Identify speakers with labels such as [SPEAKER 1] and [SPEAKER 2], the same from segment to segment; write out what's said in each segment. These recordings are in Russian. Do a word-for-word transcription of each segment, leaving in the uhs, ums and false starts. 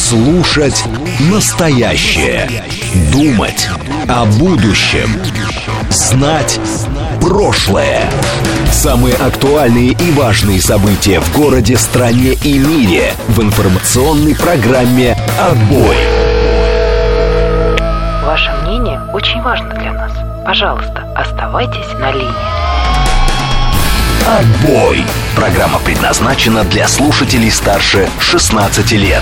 [SPEAKER 1] Слушать настоящее. Думать о будущем. Знать прошлое. Самые актуальные и важные события в городе, стране и мире в информационной программе «Отбой».
[SPEAKER 2] Ваше мнение очень важно для нас. Пожалуйста, оставайтесь на линии.
[SPEAKER 1] «Отбой». Программа предназначена для слушателей старше шестнадцати лет.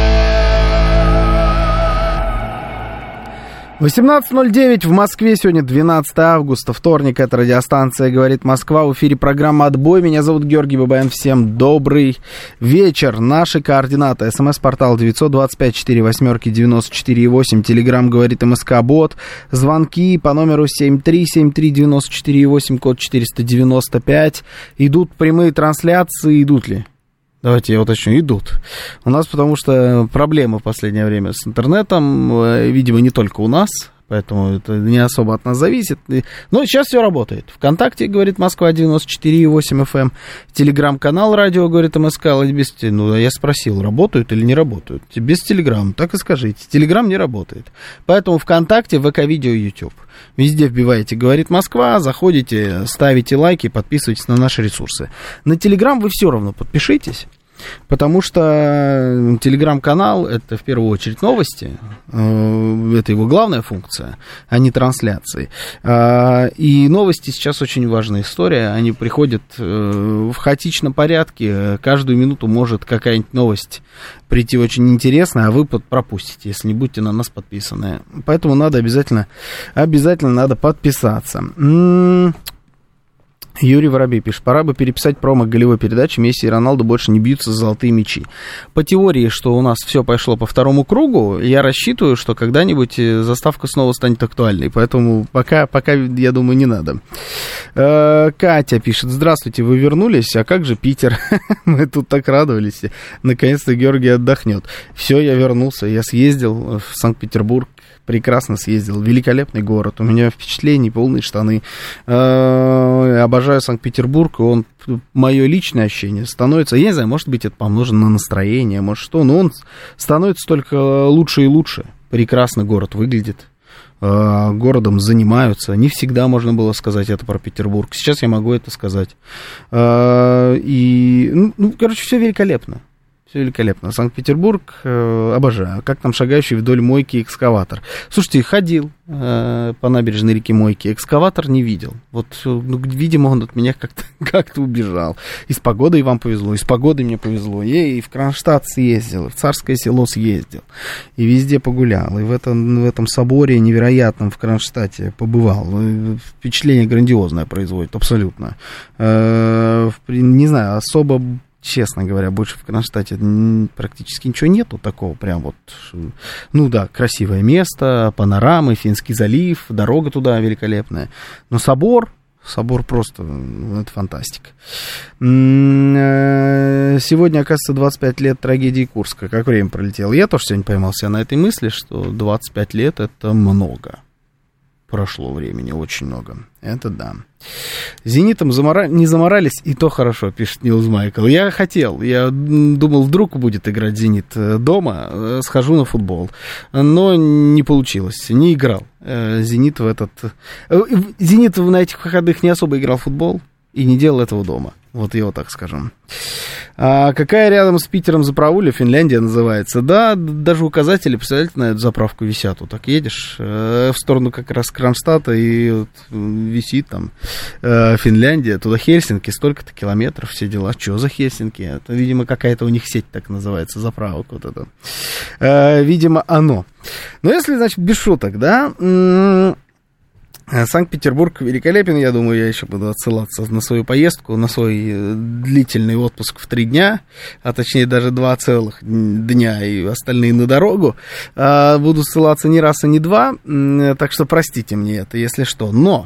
[SPEAKER 3] восемнадцать ноль девять в Москве, сегодня двенадцатое августа, вторник, это радиостанция «Говорит Москва», в эфире программа «Отбой», меня зовут Георгий Бабаян, всем добрый вечер, наши координаты, смс-портал девять два пять четыре восемь девяносто четыре восемь, телеграм «Говорит МСК-бот», звонки по номеру семь три семь три девяносто четыре восемь, код четыреста девяносто пять, идут прямые трансляции, идут ли? Давайте я уточню, идут. У нас потому что проблемы в последнее время с интернетом, видимо, не только у нас, поэтому это не особо от нас зависит. Но сейчас все работает. ВКонтакте, говорит Москва, девяносто четыре восемь эф эм, телеграм-канал радио, говорит МСК, без... ну, я спросил, работают или не работают. Без телеграм, так и скажите. Телеграм не работает. Поэтому ВКонтакте, ВК-видео, YouTube. Везде вбиваете «Говорит Москва», заходите, ставите лайки, подписывайтесь на наши ресурсы. На Телеграм вы все равно подпишитесь, потому что Телеграм-канал — это в первую очередь новости, это его главная функция, а не трансляции. И новости сейчас очень важная история, они приходят в хаотичном порядке, каждую минуту может какая-нибудь новость прийти очень интересная, а вы пропустите, если не будете на нас подписаны. Поэтому надо обязательно, обязательно надо подписаться. Юрий Воробей пишет: пора бы переписать промо голевой передачи «Месси и Роналду больше не бьются за золотые мячи». По теории, что у нас все пошло по второму кругу, я рассчитываю, что когда-нибудь заставка снова станет актуальной. Поэтому пока, пока я думаю, не надо. Катя пишет: здравствуйте, вы вернулись? А как же Питер? Мы тут так радовались. Наконец-то Георгий отдохнет. Все, я вернулся. Я съездил в Санкт-Петербург. Прекрасно съездил. Великолепный город. У меня впечатления, полные штаны. Обожаю Санкт-Петербург. Он, мое личное ощущение, становится, я не знаю, может быть, это помножено на настроение, может что, но он становится только лучше и лучше. Прекрасно город выглядит. Городом занимаются. Не всегда можно было сказать это про Петербург. Сейчас я могу это сказать. И, ну, короче, все великолепно. Все великолепно. Санкт-Петербург э, обожаю. Как там шагающий вдоль мойки экскаватор. Слушайте, ходил э, по набережной реки Мойки. Экскаватор не видел. Вот, ну, видимо, он от меня как-то, как-то убежал. И с погодой вам повезло, и с погодой мне повезло. Я и в Кронштадт съездил, и в Царское Село съездил. И везде погулял. И в этом, в этом соборе невероятном в Кронштадте побывал. Впечатление грандиозное производит, абсолютно. Э, не знаю, особо... Честно говоря, больше в Кронштадте практически ничего нету такого, прям вот, ну да, красивое место, панорамы, Финский залив, дорога туда великолепная. Но собор, собор просто, это фантастика. Сегодня, оказывается, двадцать пять лет трагедии Курска. Как время пролетело. Я тоже сегодня поймал себя на этой мысли, что двадцать пять лет это много. Прошло времени, очень много. Это да. «Зенитом замора... не заморались, и то хорошо», пишет Нилс Майкл. Я хотел, я думал, вдруг будет играть «Зенит» дома, схожу на футбол. Но не получилось, не играл. «Зенит» в этот... «Зенит» на этих выходных не особо играл в футбол и не делал этого дома. Вот я вот так скажу. А какая рядом с Питером заправуля? Финляндия называется. Да, даже указатели, представляете, на эту заправку висят. Вот так едешь э, в сторону как раз Кронштадта, и вот висит там э, Финляндия, туда Хельсинки, столько-то километров, все дела. Что за Хельсинки? Это, видимо, какая-то у них сеть так называется, заправок вот это. Э, видимо, оно. Но если, значит, без шуток, да... М- Санкт-Петербург великолепен, я думаю, я еще буду отсылаться на свою поездку, на свой длительный отпуск в три дня, а точнее даже два целых дня, и остальные на дорогу. Буду ссылаться не раз и не два, так что простите мне это, если что. Но,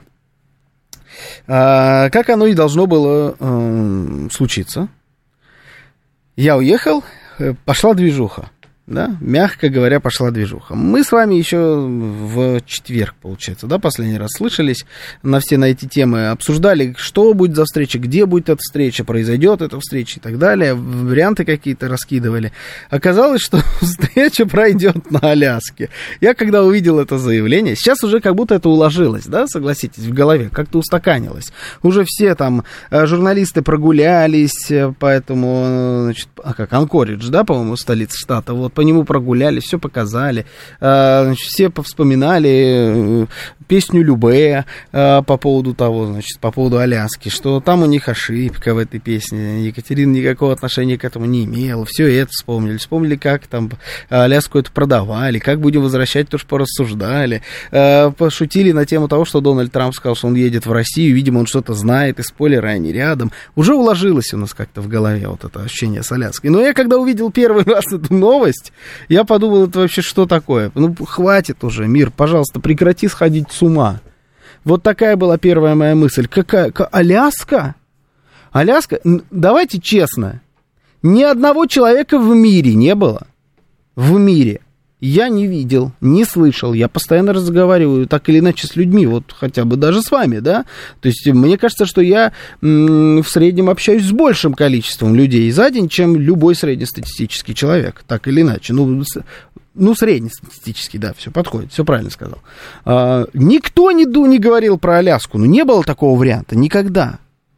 [SPEAKER 3] как оно и должно было случиться, я уехал, пошла движуха. Да, мягко говоря, пошла движуха. Мы с вами еще в четверг, получается, да, последний раз слышались на все на эти темы, обсуждали, что будет за встреча, где будет эта встреча, произойдет эта встреча и так далее, варианты какие-то раскидывали. Оказалось, что встреча пройдет на Аляске. Я когда увидел это заявление, сейчас уже как будто это уложилось, да, согласитесь, в голове, как-то устаканилось. Уже все там журналисты прогулялись, поэтому, значит, а как, Анкоридж, да, по-моему, столица штата, вот, по нему прогулялись, все показали, значит, все повспоминали песню Любэ по поводу того, значит, по поводу Аляски, что там у них ошибка в этой песне, Екатерина никакого отношения к этому не имела, все это вспомнили, вспомнили, как там Аляску это продавали, как будем возвращать, тоже порассуждали, пошутили на тему того, что Дональд Трамп сказал, что он едет в Россию, видимо, он что-то знает, и спойлеры, они рядом, уже уложилось у нас как-то в голове вот это ощущение с Аляской, но я когда увидел первый раз эту новость, я подумал, это вообще что такое? Ну, хватит уже, мир, пожалуйста, прекрати сходить с ума. Вот такая была первая моя мысль. Какая? Аляска? Аляска? Давайте честно. Ни одного человека в мире не было. В мире. Я не видел, не слышал, я постоянно разговариваю так или иначе с людьми, вот хотя бы даже с вами, да, то есть мне кажется, что я м- в среднем общаюсь с большим количеством людей за день, чем любой среднестатистический человек, так или иначе, ну, с- ну среднестатистический, да, все подходит, все правильно сказал. А, никто не, ду- не говорил про Аляску, ну, не было такого варианта, никогда.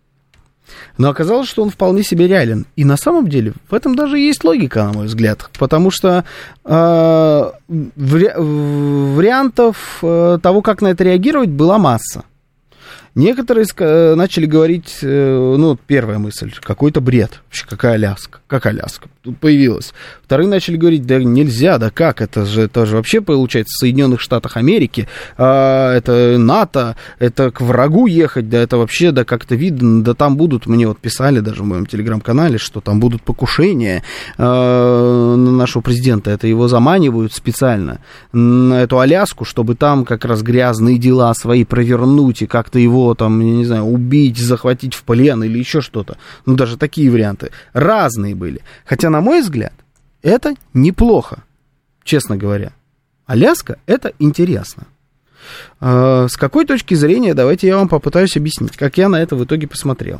[SPEAKER 3] Но оказалось, что он вполне себе реален. И на самом деле в этом даже есть логика, на мой взгляд. Потому что э, вари- вариантов э, того, как на это реагировать, была масса. Некоторые ска- начали говорить, э, ну, первая мысль, какой-то бред. Вообще, какая Аляска? Как Аляска? Тут появилась. Вторые начали говорить, да нельзя, да как? Это же, это же вообще получается в Соединенных Штатах Америки, э, это НАТО, это к врагу ехать, да это вообще, да как-то видно, да там будут, мне вот писали даже в моем телеграм-канале, что там будут покушения э, на нашего президента, это его заманивают специально на эту Аляску, чтобы там как раз грязные дела свои провернуть и как-то его там, я не знаю, убить, захватить в плен или еще что-то. Ну, даже такие варианты разные были. Хотя, на мой взгляд, это неплохо, честно говоря. Аляска — это интересно. Э, с какой точки зрения, давайте я вам попытаюсь объяснить, как я на это в итоге посмотрел.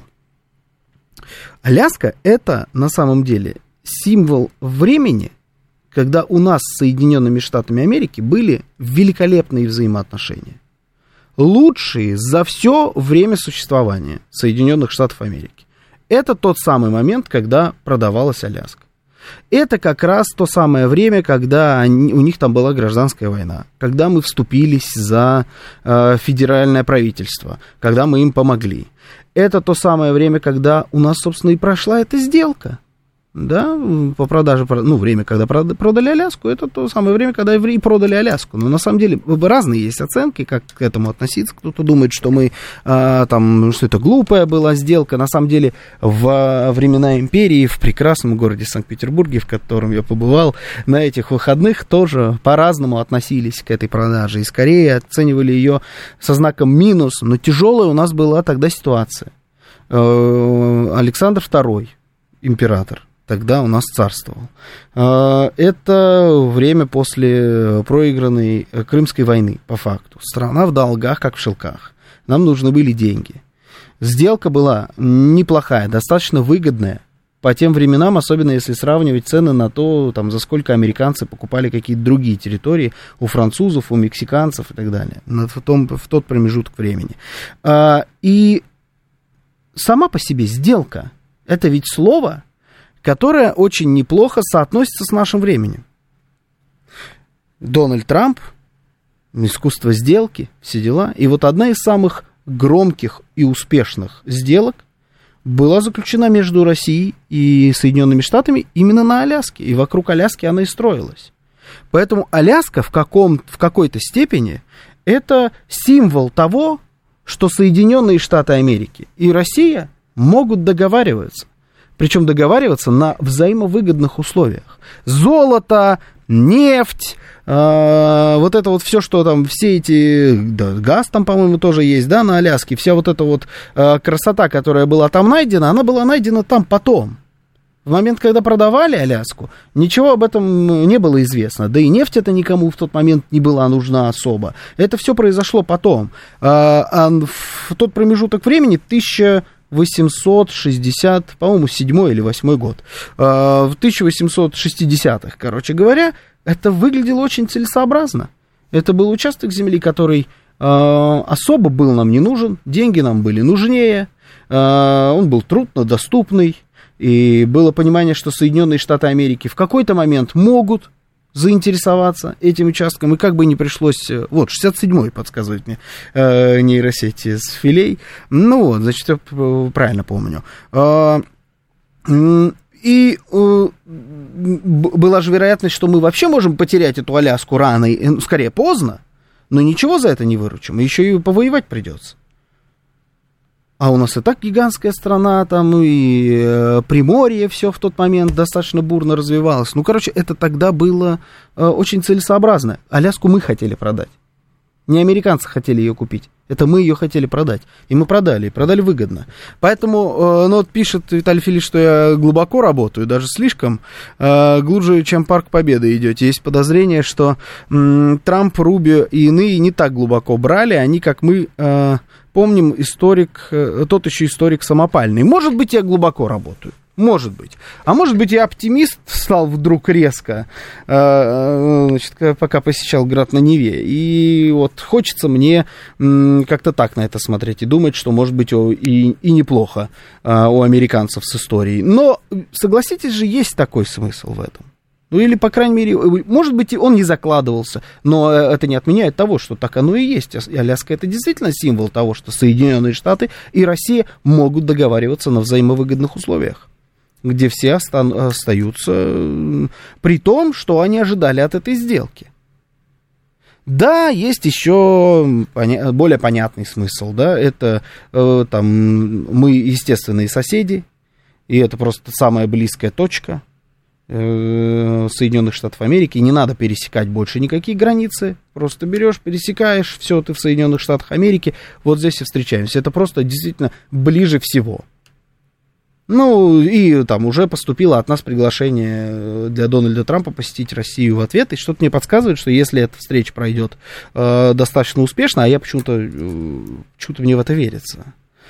[SPEAKER 3] Аляска — это, на самом деле, символ времени, когда у нас с Соединенными Штатами Америки были великолепные взаимоотношения. Лучшие за все время существования Соединенных Штатов Америки. Это тот самый момент, когда продавалась Аляска. Это как раз то самое время, когда они, у них там была гражданская война, когда мы вступились за э, федеральное правительство, когда мы им помогли. Это то самое время, когда у нас, собственно, и прошла эта сделка. Да, по продаже, ну, время, когда продали Аляску, это то самое время, когда и продали Аляску. Но на самом деле разные есть оценки, как к этому относиться. Кто-то думает, что мы, а, там, что это глупая была сделка. На самом деле, в времена империи, в прекрасном городе Санкт-Петербурге, в котором я побывал, на этих выходных тоже по-разному относились к этой продаже. И скорее оценивали ее со знаком минус. Но тяжелая у нас была тогда ситуация. Александр второй, император, тогда у нас царствовал. Это время после проигранной Крымской войны, по факту. Страна в долгах, как в шелках. Нам нужны были деньги. Сделка была неплохая, достаточно выгодная. По тем временам, особенно если сравнивать цены на то, там, за сколько американцы покупали какие-то другие территории у французов, у мексиканцев и так далее. В, том, в тот промежуток времени. И сама по себе сделка, это ведь слово, которая очень неплохо соотносится с нашим временем. Дональд Трамп, искусство сделки, все дела. И вот одна из самых громких и успешных сделок была заключена между Россией и Соединенными Штатами именно на Аляске. И вокруг Аляски она и строилась. Поэтому Аляска в, каком, в какой-то степени это символ того, что Соединенные Штаты Америки и Россия могут договариваться. Причем договариваться на взаимовыгодных условиях. Золото, нефть, э, вот это вот все, что там, все эти, да, газ там, по-моему, тоже есть, да, на Аляске. Вся вот эта вот э, красота, которая была там найдена, она была найдена там потом. В момент, когда продавали Аляску, ничего об этом не было известно. Да и нефть это никому в тот момент не была нужна особо. Это все произошло потом. А, а в тот промежуток времени, тысяча восемьсот шестьдесят, по-моему, седьмой или восьмой год, а, в тысяча восемьсот шестидесятых, короче говоря, это выглядело очень целесообразно. Это был участок земли, который а, особо был нам не нужен, деньги нам были нужнее, а, он был труднодоступный. И было понимание, что Соединенные Штаты Америки в какой-то момент могут заинтересоваться этим участком, и как бы не пришлось... Вот, шестьдесят седьмой подсказывает мне э, нейросети с филей. Ну вот, значит, я правильно помню. Э, и э, была же вероятность, что мы вообще можем потерять эту Аляску рано, и, скорее поздно, но ничего за это не выручим, еще и повоевать придется. А у нас и так гигантская страна, там и э, Приморье все в тот момент достаточно бурно развивалось. Ну, короче, это тогда было э, очень целесообразно. Аляску мы хотели продать. Не американцы хотели ее купить. Это мы ее хотели продать. И мы продали, и продали выгодно. Поэтому, э, ну, вот пишет Виталий Филиппович, что я глубоко работаю, даже слишком, э, глубже, чем Парк Победы идете. Есть подозрение, что э, Трамп, Рубио и иные не так глубоко брали. Они, как мы... Э, Помним, историк, тот еще историк самопальный. Может быть, я глубоко работаю. Может быть. А может быть, я оптимист стал вдруг резко, значит, пока посещал град на Неве. И вот хочется мне как-то так на это смотреть и думать, что, может быть, и, и неплохо у американцев с историей. Но, согласитесь же, есть такой смысл в этом. Ну, или, по крайней мере, может быть, он не закладывался, но это не отменяет того, что так оно и есть. Аляска — это действительно символ того, что Соединенные Штаты и Россия могут договариваться на взаимовыгодных условиях, где все оста- остаются при том, что они ожидали от этой сделки. Да, есть еще поня- более понятный смысл, да, это э, там мы естественные соседи, и это просто самая близкая точка Соединенных Штатов Америки, не надо пересекать больше никакие границы, просто берешь, пересекаешь, все, ты в Соединенных Штатах Америки, вот здесь и встречаемся, это просто действительно ближе всего. Ну, и там уже поступило от нас приглашение для Дональда Трампа посетить Россию в ответ, и что-то мне подсказывает, что если эта встреча пройдет э, достаточно успешно, а я почему-то, э, почему-то мне в это верится,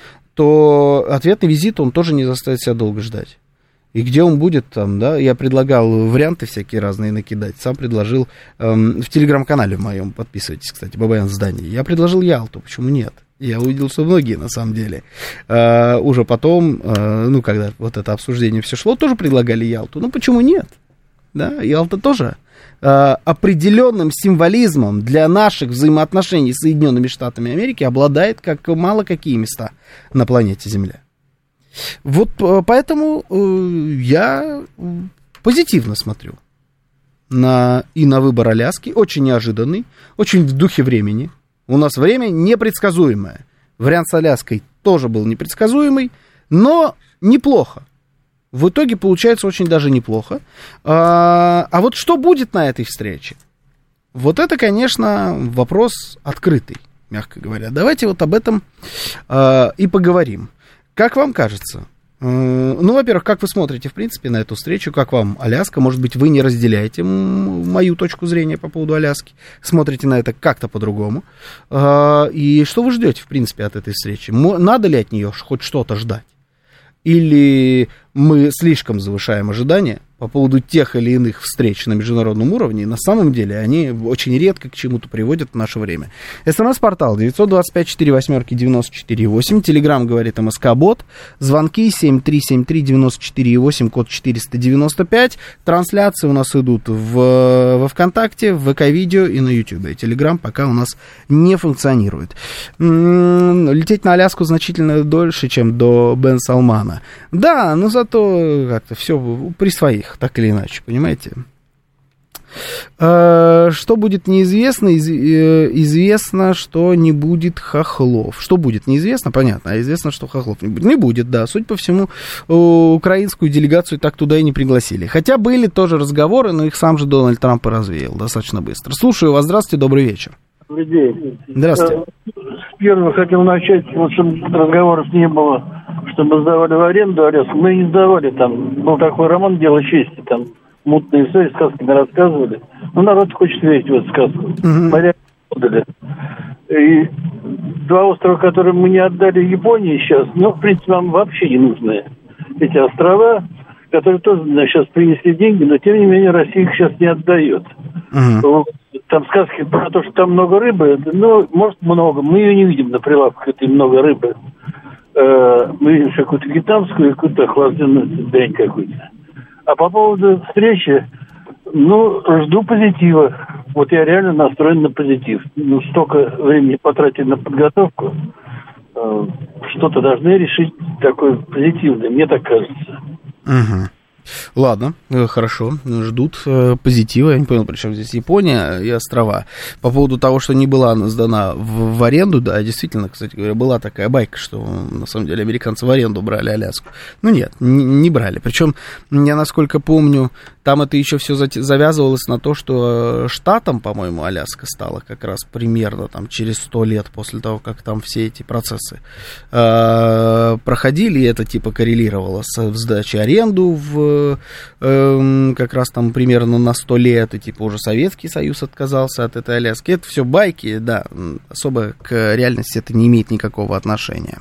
[SPEAKER 3] то ответный визит, он тоже не заставит себя долго ждать. И где он будет там, да, я предлагал варианты всякие разные накидать, сам предложил, эм, в телеграм-канале в моем, подписывайтесь, кстати, ББН здание, я предложил Ялту, почему нет? Я увидел, что многие, на самом деле, э, уже потом, э, ну, когда вот это обсуждение все шло, тоже предлагали Ялту, ну, почему нет? Да, Ялта тоже э, определенным символизмом для наших взаимоотношений с Соединенными Штатами Америки обладает, как мало какие места на планете Земля. Вот поэтому э, я позитивно смотрю на, и на выбор Аляски, очень неожиданный, очень в духе времени. У нас время непредсказуемое. Вариант с Аляской тоже был непредсказуемый, но неплохо. В итоге получается очень даже неплохо. А, а вот что будет на этой встрече? Вот это, конечно, вопрос открытый, мягко говоря. Давайте вот об этом а, и поговорим. Как вам кажется? Ну, во-первых, как вы смотрите, в принципе, на эту встречу? Как вам Аляска? Может быть, вы не разделяете мою точку зрения по поводу Аляски? Смотрите на это как-то по-другому? И что вы ждете, в принципе, от этой встречи? Надо ли от нее хоть что-то ждать? Или мы слишком завышаем ожидания по поводу тех или иных встреч на международном уровне, и на самом деле они очень редко к чему-то приводят в наше время. СМС-портал девять два пять четыре восемь девять четыре восемь, Телеграм говорит МСК-бот, звонки семь три семь три девять четыре восемь, код четыреста девяносто пять, трансляции у нас идут в, во ВКонтакте, в ВК-видео и на Ютубе. Телеграм пока у нас не функционирует. М-м, лететь на Аляску значительно дольше, чем до Бен Салмана. Да, но зато как-то все при своих, так или иначе, понимаете? Что будет неизвестно? Известно, что не будет хохлов. Что будет неизвестно, понятно, а известно, что хохлов не будет. Не будет, да. Судя по всему, украинскую делегацию так туда и не пригласили. Хотя были тоже разговоры, но их сам же Дональд Трамп и развеял достаточно быстро. Слушаю вас, здравствуйте, добрый вечер.
[SPEAKER 4] Добрый день.
[SPEAKER 3] Здравствуйте.
[SPEAKER 4] С первого хотел начать, вот, чтобы разговоров не было, чтобы сдавали в аренду Аляску. Мы не сдавали, там был такой роман «Дело чести», там мутные истории, сказки мы рассказывали. Ну, народ хочет верить в эту сказку.
[SPEAKER 3] Угу.
[SPEAKER 4] Моряки отдали. И два острова, которые мы не отдали Японии сейчас, ну, в принципе, нам вообще не нужны эти острова, которые тоже, значит, сейчас принесли деньги, но, тем не менее, Россия их сейчас не отдает. Угу. Там сказки про то, что там много рыбы, ну, может, много. Мы ее не видим на прилавках, этой много рыбы. Э, мы видим какую-то вьетнамскую и какую-то охлажденную дрянь какую-то. А по поводу встречи, ну, жду позитива. Вот я реально настроен на позитив. Ну, столько времени потратили на подготовку. Э, что-то должны решить такое позитивное, мне так кажется.
[SPEAKER 3] Угу. Ладно, хорошо, ждут э, позитива. Я не понял, при чем здесь Япония и острова. По поводу того, что не была сдана в, в аренду, да, действительно, кстати говоря, была такая байка, что на самом деле американцы в аренду брали Аляску. Ну нет, не, не брали. Причем, я насколько помню, там это еще все завязывалось на то, что штатом, по-моему, Аляска стала как раз примерно там через сто лет после того, как там все эти процессы э, проходили, и это типа коррелировало с сдачей аренду в как раз там примерно на сто лет, и типа уже Советский Союз отказался от этой Аляски. Это все байки, да, особо к реальности это не имеет никакого отношения.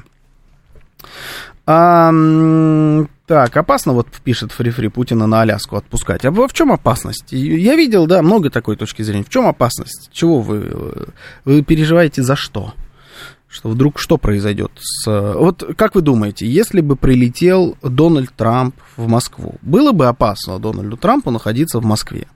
[SPEAKER 3] А, так, опасно, вот пишет Фри-Фри, Путина на Аляску отпускать. А в чем опасность? Я видел, да, много такой точки зрения. В чем опасность? Чего вы, вы переживаете за что? Что вдруг что произойдет с... Вот как вы думаете, если бы прилетел Дональд Трамп в Москву, было бы опасно Дональду Трампу находиться в Москве?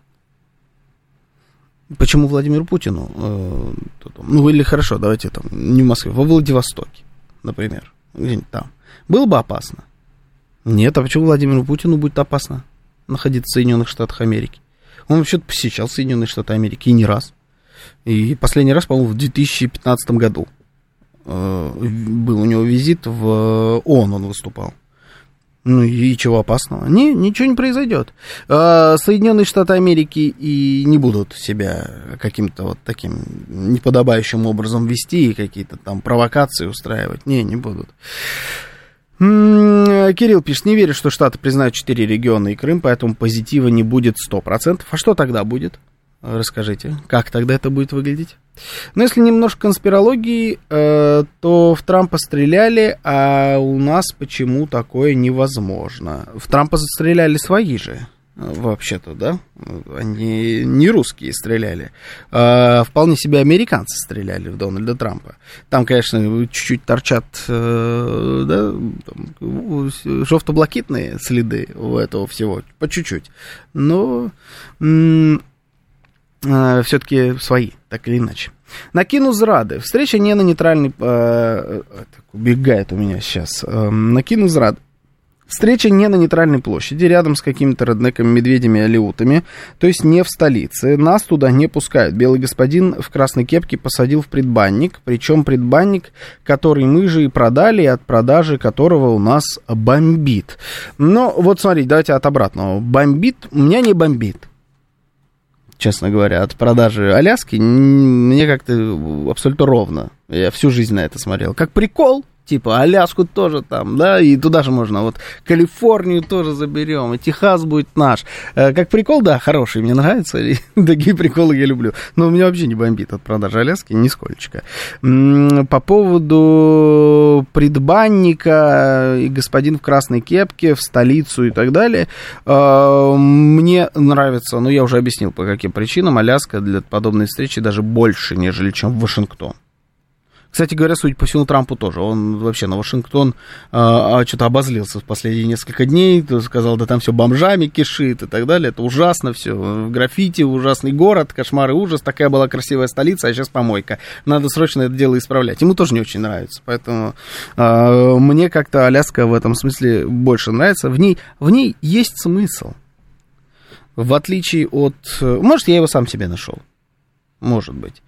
[SPEAKER 3] Почему Владимиру Путину? Э, ну, или хорошо, давайте там, не в Москве, во Владивостоке, например, где-нибудь там. Было бы опасно? Нет, а почему Владимиру Путину будет опасно находиться в Соединенных Штатах Америки? Он вообще-то посещал Соединенные Штаты Америки и не раз. И последний раз, по-моему, в две тысячи пятнадцатом году. Был у него визит в ООН, он выступал. Ну и чего опасного? Не, ничего не произойдет. Соединенные Штаты Америки и не будут себя каким-то вот таким неподобающим образом вести и какие-то там провокации устраивать. Не, не будут. Кирилл пишет, не верю, что Штаты признают четыре региона и Крым, поэтому позитива не будет сто процентов. А что тогда будет? Расскажите, как тогда это будет выглядеть? Но если немножко конспирологии, э, то в Трампа стреляли, а у нас почему такое невозможно? В Трампа стреляли свои же, вообще-то, да? Они не русские стреляли, а вполне себе американцы стреляли в Дональда Трампа. Там, конечно, чуть-чуть торчат э, да, жовто-блакитные следы у этого всего, по чуть-чуть. Но... М- все-таки свои, так или иначе. Накину зрады. Встреча не на нейтральной... Э, так, убегает у меня сейчас. Э, накину зрады. Встреча не на нейтральной площади, рядом с какими-то реднеками, медведями, алеутами, то есть не в столице. Нас туда не пускают. Белый господин в красной кепке посадил в предбанник, причем предбанник, который мы же и продали, и от продажи которого у нас бомбит. Но вот смотрите, давайте от обратного. Бомбит, у меня не бомбит. Честно говоря, от продажи Аляски мне как-то абсолютно ровно. Я всю жизнь на это смотрел. Как прикол, типа Аляску тоже там, да, и туда же можно, вот Калифорнию тоже заберем, и Техас будет наш. Как прикол, да, хороший, мне нравится, и такие приколы я люблю. Но у меня вообще не бомбит от продажи Аляски нисколько. По поводу предбанника и господин в красной кепке в столицу и так далее, мне нравится, ну я уже объяснил по каким причинам, Аляска для подобной встречи даже больше, нежели чем Вашингтон. Кстати говоря, судя по всему, Трампу тоже. Он вообще на Вашингтон а, что-то обозлился в последние несколько дней. Сказал, да там все бомжами кишит и так далее. Это ужасно все. Граффити, ужасный город, кошмар и ужас. Такая была красивая столица, а сейчас помойка. Надо срочно это дело исправлять. Ему тоже не очень нравится. Поэтому а, мне как-то Аляска в этом смысле больше нравится. В ней, в ней есть смысл. В отличие от... Может, я его сам себе нашел. Может быть.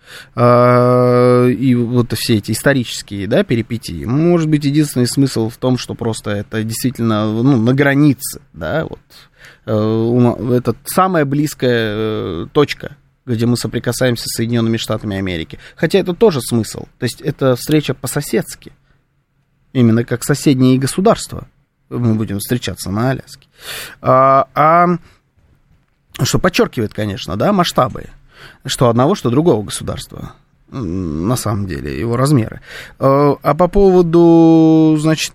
[SPEAKER 3] И вот все эти исторические, да, перипетии. Может быть, единственный смысл в том, что просто это действительно, ну, на границе, да, вот. Это самая близкая точка где мы соприкасаемся с Соединенными Штатами Америки. Хотя это тоже смысл. То есть это встреча по-соседски. Именно как соседние государства мы будем встречаться на Аляске. А, а что подчеркивает, конечно, да, масштабы. Что одного, что другого государства. На самом деле, его размеры. А, а по поводу, значит,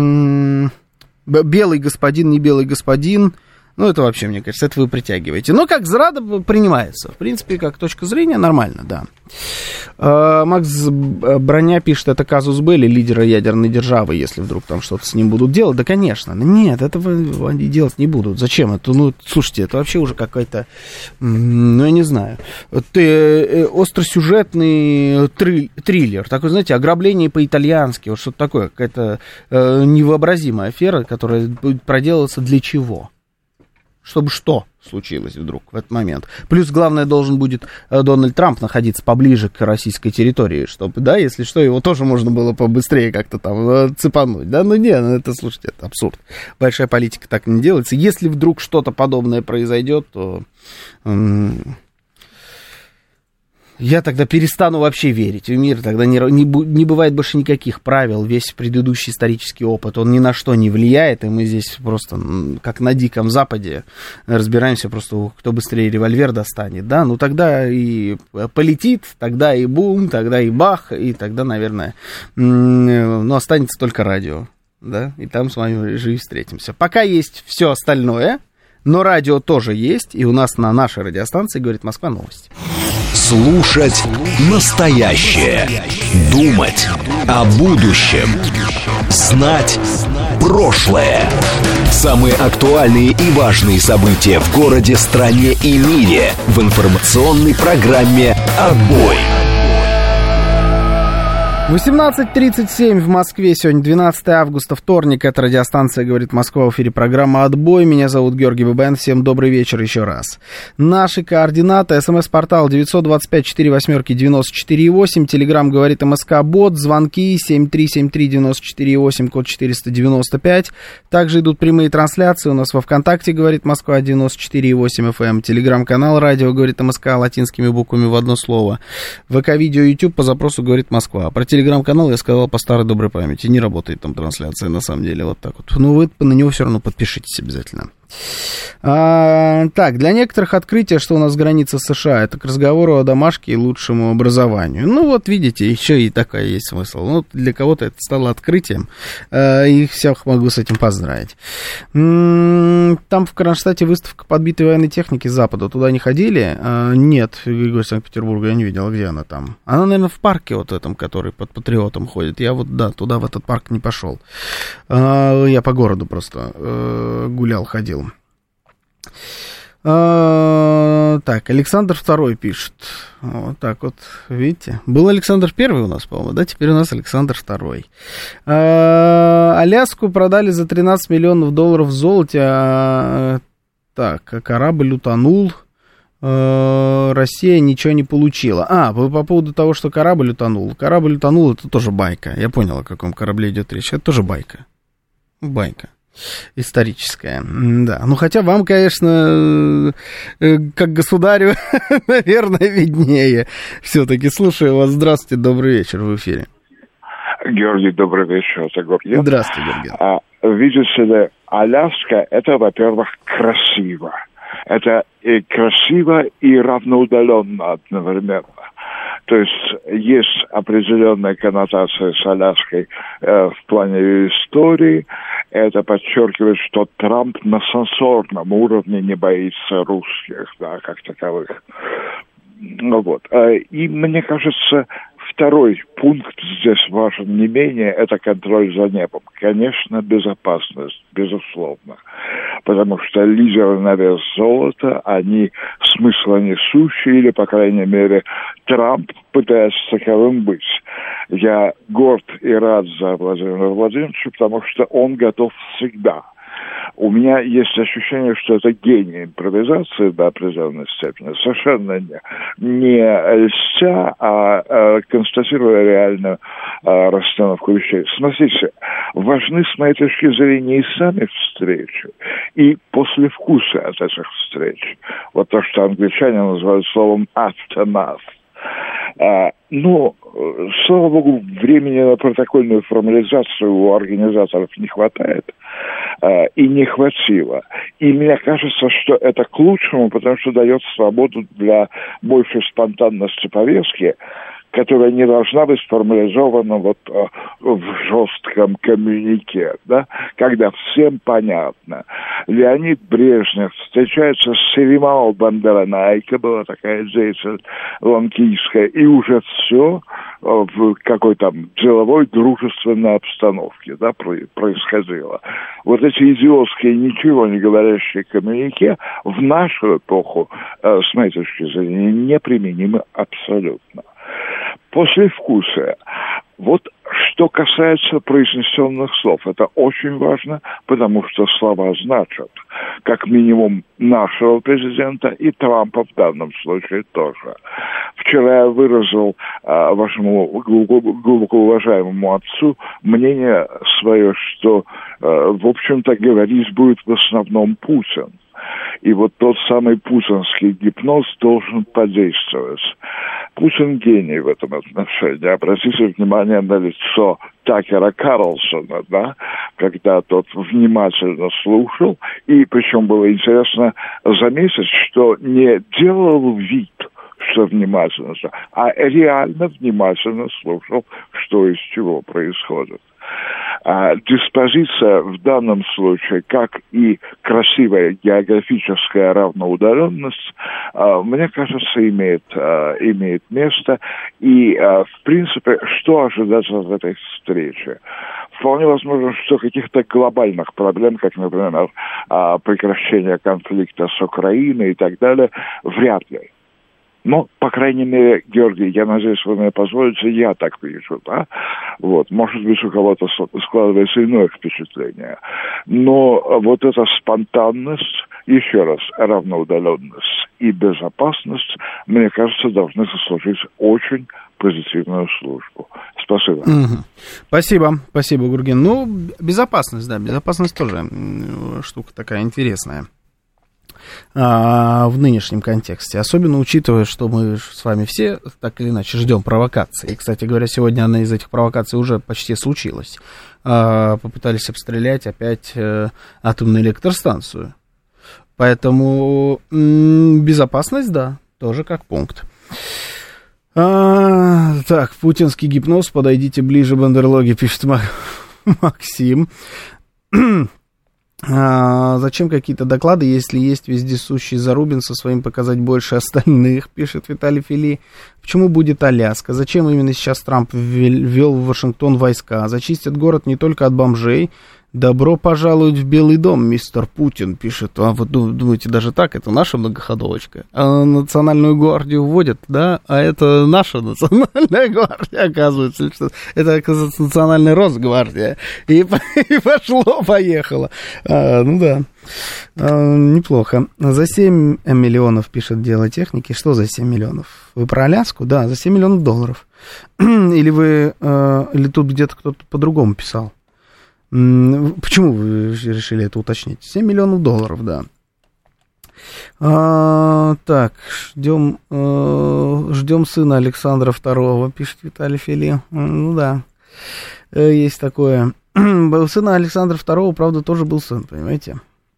[SPEAKER 3] белый господин, не белый господин... Ну, это вообще, мне кажется, это вы притягиваете. Но как зрада принимается. В принципе, как точка зрения, нормально, да. А, Макс Броня пишет, это казус белли, лидера ядерной державы, если вдруг там что-то с ним будут делать. Да, конечно. Нет, этого они делать не будут. Зачем это? Ну, слушайте, это вообще уже какой-то, ну, я не знаю, ты, остросюжетный триль, триллер. Такой, знаете, ограбление по-итальянски. Вот что-то такое. Какая-то э, невообразимая афера, которая будет проделываться для чего? Чтобы что случилось вдруг в этот момент. Плюс, главное, должен будет Дональд Трамп находиться поближе к российской территории, чтобы, да, если что, его тоже можно было побыстрее как-то там цепануть. Да, ну не, ну это, слушайте, это абсурд. Большая политика так не делается. Если вдруг что-то подобное произойдет, то... М- Я тогда перестану вообще верить в мир, тогда не, не, не бывает больше никаких правил, весь предыдущий исторический опыт, он ни на что не влияет, и мы здесь просто, как на Диком Западе, разбираемся просто, кто быстрее револьвер достанет, да, ну тогда и полетит, тогда и бум, тогда и бах, и тогда, наверное, ну, останется только радио, да, и там с вами же и встретимся. Пока есть все остальное, но радио тоже есть, и у нас на нашей радиостанции «Говорит Москва» новости.
[SPEAKER 1] Слушать настоящее. Думать о будущем. Знать прошлое. Самые актуальные и важные события в городе, стране и мире в информационной программе «Отбой».
[SPEAKER 3] восемнадцать тридцать семь в Москве, сегодня двенадцатое августа, вторник, это радиостанция «Говорит Москва», в эфире программа «Отбой», меня зовут Георгий Бабаян, всем добрый вечер еще раз. Наши координаты, смс-портал девять два пять четыре восемь девяносто четыре восемь, телеграмм «Говорит МСК-бот», звонки семь три семь три девяносто четыре восемь, код четыреста девяносто пять, также идут прямые трансляции, у нас во ВКонтакте «Говорит Москва» девяносто четыре восемь эф эм, телеграм-канал «Радио Говорит МСК» латинскими буквами в одно слово, ВК-видео, YouTube по запросу «Говорит Москва». Про телеграм-канал я сказал по старой доброй памяти. Не работает там трансляция, на самом деле, вот так вот. Но вы на него все равно подпишитесь обязательно. А, так, для некоторых открытие, что у нас граница с США, это к разговору о домашке и лучшему образованию. Ну, вот видите, еще и такая есть смысл. Ну, для кого-то это стало открытием, а, и всех могу с этим поздравить. М-м, там в Кронштадте выставка подбитой военной техники с Запада. Туда не ходили? А, нет, Григорий, Санкт-Петербурга я не видел. Где она там? Она, наверное, в парке вот этом, который под Патриотом ходит. Я вот, да, туда, в этот парк не пошел. А, я по городу просто а, гулял, ходил. А, так, Александр Второй пишет. Вот так вот, видите. Был Александр Первый у нас, по-моему, да? Теперь у нас Александр Второй. А, Аляску продали за тринадцать миллионов долларов в золоте. А, так, корабль утонул. А, Россия ничего не получила. А, по, по поводу того, что корабль утонул. Корабль утонул, это тоже байка. Я понял, о каком корабле идет речь. Это тоже байка. Байка. Историческая, да. Ну, хотя вам, конечно, как государю, наверное, виднее. Все-таки слушаю вас. Здравствуйте, добрый вечер, в эфире.
[SPEAKER 5] Георгий, добрый вечер. Это Георгий.
[SPEAKER 3] Здравствуйте, Георгий.
[SPEAKER 5] А, видите ли, Аляска, это, во-первых, красиво. Это и красиво, и равноудаленно одновременно. То есть есть определенная коннотация с Аляской э, в плане ее истории. Это подчеркивает, что Трамп на сенсорном уровне не боится русских, да, как таковых. Ну вот. И мне кажется, второй пункт здесь важен не менее, это контроль за небом. Конечно, безопасность, безусловно. Потому что лидеры на вес золота, они смыслонесущие, или, по крайней мере, Трамп пытается таковым быть. Я горд и рад за Владимира Владимировича, потому что он готов всегда. У меня есть ощущение, что это гений импровизации до определенной степени, совершенно не, не льстя, а, а констатируя реальную а, расстановку вещей. Смотрите, важны, с моей точки зрения, и сами встречи, и послевкусие от этих встреч. Вот то, что англичане называют словом aftermath. А, ну, слава богу, времени на протокольную формализацию у организаторов не хватает, а, и не хватило. И мне кажется, что это к лучшему, потому что дает свободу для большей спонтанности повестки, которая не должна быть сформализована вот э, в жестком коммюнике, да, когда всем понятно. Леонид Брежнев встречается с Серимао Бандеранайко, была такая деятельность ланкийская, и уже все э, в какой-то деловой дружественной обстановке, да, происходило. Вот эти идиотские, ничего не говорящие коммюнике в нашу эпоху, э, с моей точки зрения, неприменимы абсолютно. Послевкусие. Вот что касается произнесенных слов, это очень важно, потому что слова значат, как минимум нашего президента и Трампа в данном случае тоже. Вчера я выразил а, вашему глубоко, глубоко уважаемому отцу мнение свое, что, а, в общем-то, говорить будет в основном Путин. И вот тот самый путинский гипноз должен подействовать. Путин гений в этом отношении. Обратите внимание на лицо Такера Карлсона, да, когда тот внимательно слушал, и причем было интересно заметить, что не делал вид, что внимательно, а реально внимательно слушал, что из чего происходит. А диспозиция в данном случае, как и красивая географическая равноудаленность, а, мне кажется, имеет, а, имеет место. И, а, в принципе, что ожидать от этой встречи? Вполне возможно, что каких-то глобальных проблем, как, например, а, прекращение конфликта с Украиной и так далее, вряд ли. Ну, по крайней мере, Георгий, я надеюсь, вы мне позволите, я так вижу, да? Вот, может быть, у кого-то складывается иное впечатление. Но вот эта спонтанность, еще раз, равноудаленность и безопасность, мне кажется, должны сослужить очень позитивную службу. Спасибо.
[SPEAKER 3] Угу. Спасибо, спасибо, Гурген. Ну, безопасность, да, безопасность тоже штука такая интересная в нынешнем контексте, особенно учитывая, что мы с вами все так или иначе ждем провокации. И, кстати говоря, сегодня одна из этих провокаций уже почти случилась. Попытались обстрелять опять атомную электростанцию. Поэтому безопасность, да, тоже как пункт. А, так, путинский гипноз, подойдите ближе, бандерлоги, пишет Максим. А, зачем какие-то доклады, если есть вездесущий Зарубин со своим показать больше остальных, пишет Виталий Фили. Почему будет Аляска? Зачем именно сейчас Трамп ввел в Вашингтон войска? Зачистят город не только от бомжей. Добро пожаловать в Белый дом, мистер Путин, пишет. А вы думаете, даже так? Это наша многоходовочка. А национальную гвардию вводят, да? А это наша национальная гвардия, оказывается. Что это, оказывается, национальная Росгвардия. И, и пошло-поехало. А, ну да. А, неплохо. За семь миллионов, пишет Дело техники. Что за семь миллионов? Вы про Аляску? Да, за семь миллионов долларов. Или вы... Или тут где-то кто-то по-другому писал? Почему вы решили это уточнить? семь миллионов долларов, да. А, так, ждем, э, ждем сына Александра второго, пишет Виталий Фили. Ну да, есть такое. У сына Александра второго, правда, тоже был сын, понимаете?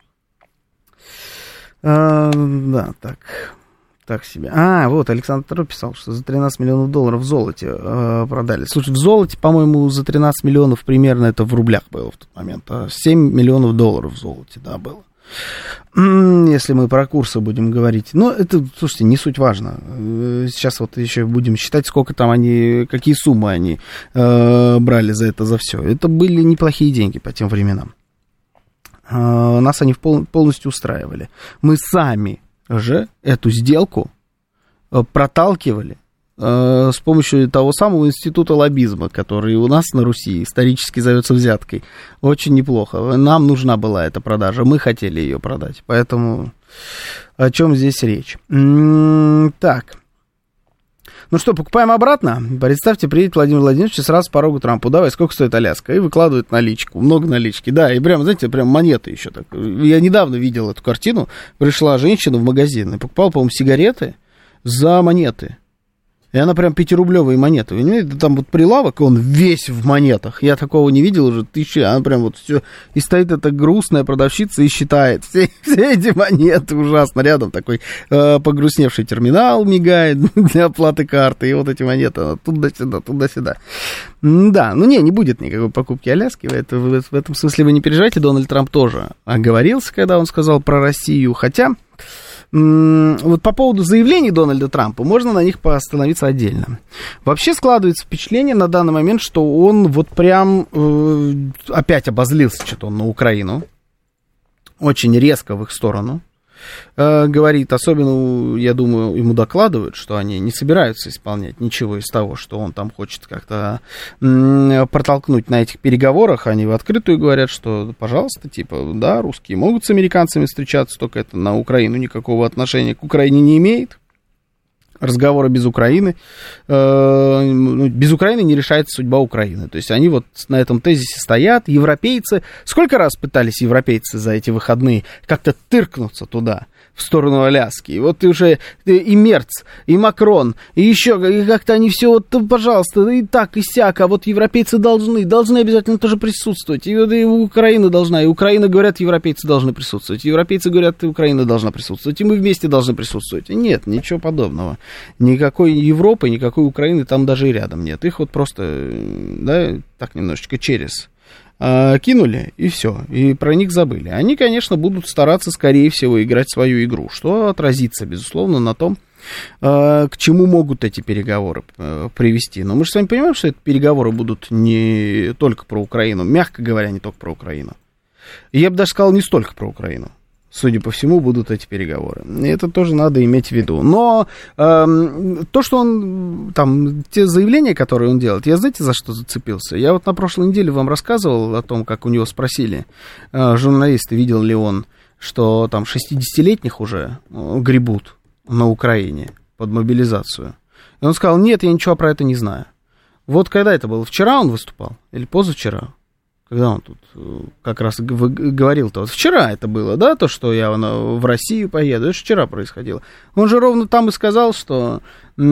[SPEAKER 3] А, да, так... Так себе. А, вот, Александр второй писал, что за тринадцать миллионов долларов в золоте э, продали. Слушай, в золоте, по-моему, за тринадцать миллионов примерно это в рублях было в тот момент. А семь миллионов долларов в золоте, да, было. Если мы про курсы будем говорить. Но это, слушайте, не суть важно. Сейчас вот еще будем считать, сколько там они, какие суммы они э, брали за это, за все. Это были неплохие деньги по тем временам. Э, нас они пол, полностью устраивали. Мы сами же эту сделку проталкивали э, с помощью того самого института лоббизма, который у нас на Руси исторически зовется взяткой. Очень неплохо. Нам нужна была эта продажа, мы хотели ее продать. Поэтому о чем здесь речь? М-м- так. Ну что, покупаем обратно? Представьте, приедет Владимир Владимирович и сразу с порога Трампу: давай, сколько стоит Аляска? И выкладывает наличку, много налички, да, и прям, знаете, прям монеты еще так. Я недавно видел эту картину, пришла женщина в магазин и покупала, по-моему, сигареты за монеты. И она прям пятирублевые монеты. Вы понимаете, там вот прилавок, он весь в монетах. Я такого не видел уже тысячи. Она прям вот все. И стоит эта грустная продавщица и считает все, все эти монеты. Ужасно. Рядом такой э, погрустневший терминал мигает для оплаты карты. И вот эти монеты туда-сюда, туда-сюда. Да, ну не, не будет никакой покупки Аляски. Это, в, в этом смысле вы не переживайте. Дональд Трамп тоже оговорился, когда он сказал про Россию. Хотя... Вот по поводу заявлений Дональда Трампа можно на них поостановиться отдельно. Вообще складывается впечатление на данный момент, что он вот прям э, опять обозлился что-то он на Украину. Очень резко в их сторону э, говорит. Особенно, я думаю, ему докладывают, что они не собираются исполнять ничего из того, что он там хочет как-то м- протолкнуть на этих переговорах. Они в открытую говорят, что, пожалуйста, типа, да, русские могут с американцами встречаться, только это на Украину никакого отношения к Украине не имеет. Разговоры без Украины. Э, без Украины не решается судьба Украины. То есть они вот на этом тезисе стоят. Европейцы... Сколько раз пытались европейцы за эти выходные как-то тыркнуться туда, в сторону Аляски? И вот уже и Мерц, и Макрон, и еще и как-то они все вот, пожалуйста, и так, и сяк. А вот европейцы должны, должны обязательно тоже присутствовать. И, и Украина должна. И Украина, говорят, европейцы должны присутствовать. Европейцы говорят, и Украина должна присутствовать. И мы вместе должны присутствовать. И нет, ничего подобного. Никакой Европы, никакой Украины там даже и рядом нет. Их вот просто, да, так немножечко через э, кинули, и все. И про них забыли. Они, конечно, будут стараться, скорее всего, играть свою игру, что отразится, безусловно, на том, э, к чему могут эти переговоры э, привести. Но мы же с вами понимаем, что эти переговоры будут не только про Украину, мягко говоря, не только про Украину. И я бы даже сказал, не столько про Украину. Судя по всему, будут эти переговоры. И это тоже надо иметь в виду. Но э, то, что он, там, те заявления, которые он делает, я, знаете, за что зацепился? Я вот на прошлой неделе вам рассказывал о том, как у него спросили э, журналисты, видел ли он, что там шестидесятилетних уже э, гребут на Украине под мобилизацию. И он сказал: нет, я ничего про это не знаю. Вот когда это было? Вчера он выступал? Или позавчера? Когда он тут как раз говорил-то, вот вчера это было, да, то, что я в Россию поеду, это же вчера происходило. Он же ровно там и сказал, что,